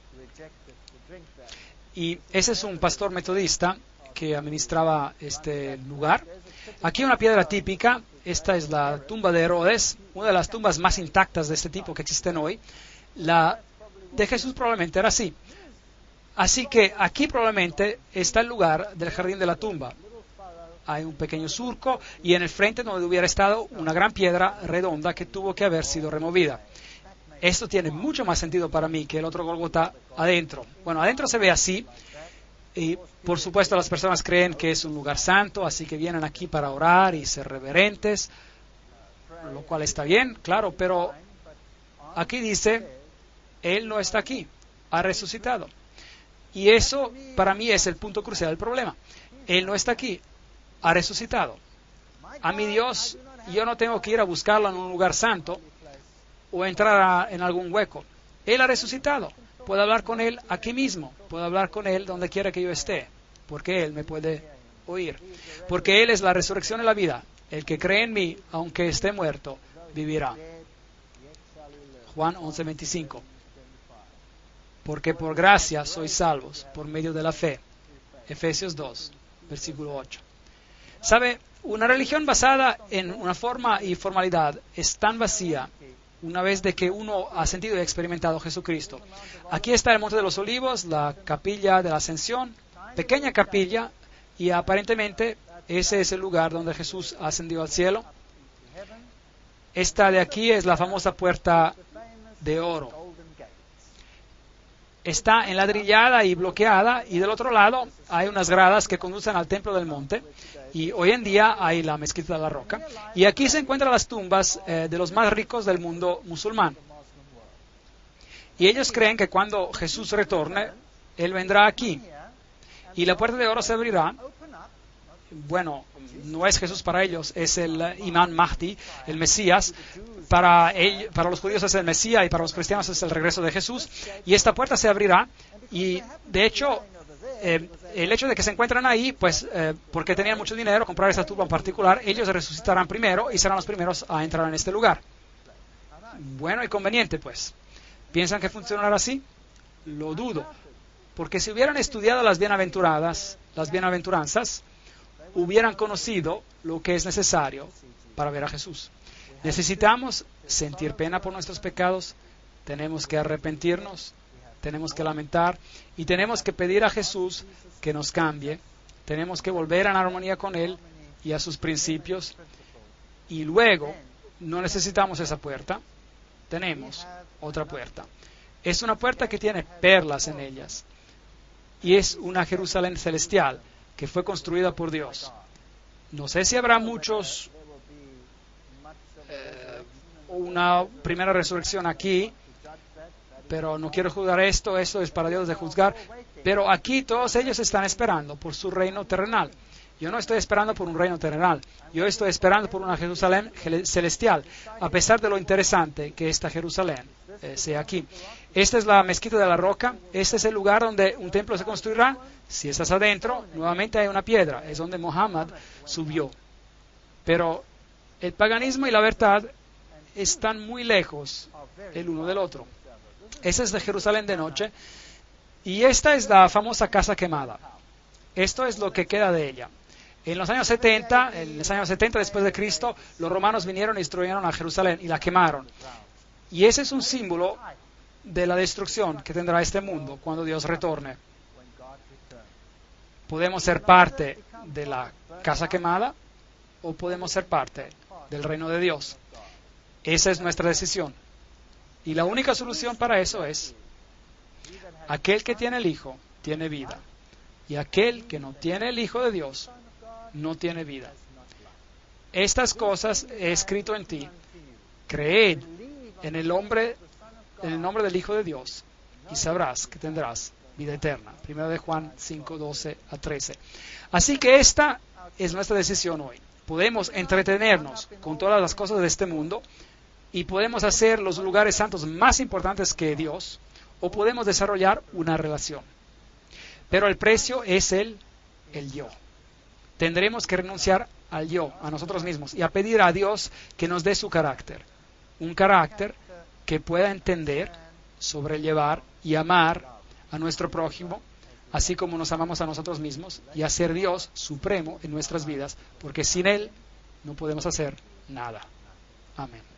[SPEAKER 1] y ese es un pastor metodista que administraba este lugar. Aquí una piedra típica. Esta es la tumba de Herodes, una de las tumbas más intactas de este tipo que existen hoy. La de Jesús probablemente era así. Así que aquí probablemente está el lugar del jardín de la tumba. Hay un pequeño surco y en el frente donde hubiera estado una gran piedra redonda que tuvo que haber sido removida. Esto tiene mucho más sentido para mí que el otro Gólgota adentro. Bueno, adentro se ve así. Y por supuesto las personas creen que es un lugar santo, así que vienen aquí para orar y ser reverentes, lo cual está bien, claro, pero aquí dice, Él no está aquí, ha resucitado. Y eso para mí es el punto crucial del problema. Él no está aquí, ha resucitado. A mi Dios, yo no tengo que ir a buscarlo en un lugar santo o entrar a, en algún hueco. Él ha resucitado. Puedo hablar con Él aquí mismo. Puedo hablar con Él donde quiera que yo esté. Porque Él me puede oír. Porque Él es la resurrección y la vida. El que cree en mí, aunque esté muerto, vivirá. Juan once veinticinco. Porque por gracia sois salvos, por medio de la fe. Efesios dos, versículo ocho. ¿Sabe? Una religión basada en una forma y formalidad es tan vacía, una vez de que uno ha sentido y experimentado Jesucristo. Aquí está el Monte de los Olivos, la capilla de la Ascensión, pequeña capilla, y aparentemente ese es el lugar donde Jesús ascendió al cielo. Esta de aquí es la famosa puerta de oro. Está enladrillada y bloqueada, y del otro lado hay unas gradas que conducen al templo del monte, y hoy en día hay la mezquita de la roca, y aquí se encuentran las tumbas eh, de los más ricos del mundo musulmán. Y ellos creen que cuando Jesús retorne, Él vendrá aquí, y la puerta de oro se abrirá. Bueno, no es Jesús para ellos, es el Imam Mahdi, el Mesías. Para, ellos, para los judíos es el Mesías y para los cristianos es el regreso de Jesús. Y esta puerta se abrirá, y de hecho, eh, el hecho de que se encuentran ahí, pues eh, porque tenían mucho dinero, comprar esta tumba en particular, ellos resucitarán primero y serán los primeros a entrar en este lugar. Bueno y conveniente, pues. ¿Piensan que funcionará así? Lo dudo. Porque si hubieran estudiado las bienaventuradas, las bienaventuranzas, hubieran conocido lo que es necesario para ver a Jesús. Necesitamos sentir pena por nuestros pecados, tenemos que arrepentirnos, tenemos que lamentar y tenemos que pedir a Jesús que nos cambie, tenemos que volver en armonía con Él y a sus principios, y luego no necesitamos esa puerta, tenemos otra puerta. Es una puerta que tiene perlas en ellas y es una Jerusalén celestial que fue construida por Dios. No sé si habrá muchos, eh, una primera resurrección aquí, pero no quiero juzgar esto, esto es para Dios de juzgar, pero aquí todos ellos están esperando por su reino terrenal. Yo no estoy esperando por un reino terrenal, yo estoy esperando por una Jerusalén celestial, a pesar de lo interesante que esta Jerusalén eh, sea aquí. Esta es la mezquita de la roca, este es el lugar donde un templo se construirá. Si estás adentro, nuevamente hay una piedra, es donde Muhammad subió. Pero el paganismo y la verdad están muy lejos el uno del otro. Esa es de Jerusalén de noche, y esta es la famosa casa quemada. Esto es lo que queda de ella. En los años setenta, en los años setenta después de Cristo, los romanos vinieron y destruyeron a Jerusalén y la quemaron. Y ese es un símbolo de la destrucción que tendrá este mundo cuando Dios retorne. Podemos ser parte de la casa quemada o podemos ser parte del reino de Dios. Esa es nuestra decisión. Y la única solución para eso es: aquel que tiene el Hijo tiene vida, y aquel que no tiene el Hijo de Dios no tiene vida. Estas cosas he escrito en ti. Creed en el nombre, en el nombre del Hijo de Dios, y sabrás que tendrás vida eterna. Primero de Juan cinco, doce a trece. Así que esta es nuestra decisión hoy. Podemos entretenernos con todas las cosas de este mundo y podemos hacer los lugares santos más importantes que Dios, o podemos desarrollar una relación. Pero el precio es el, el yo. Tendremos que renunciar al yo, a nosotros mismos, y a pedir a Dios que nos dé su carácter. Un carácter que pueda entender, sobrellevar y amar a nuestro prójimo, así como nos amamos a nosotros mismos, y hacer Dios supremo en nuestras vidas, porque sin Él no podemos hacer nada. Amén.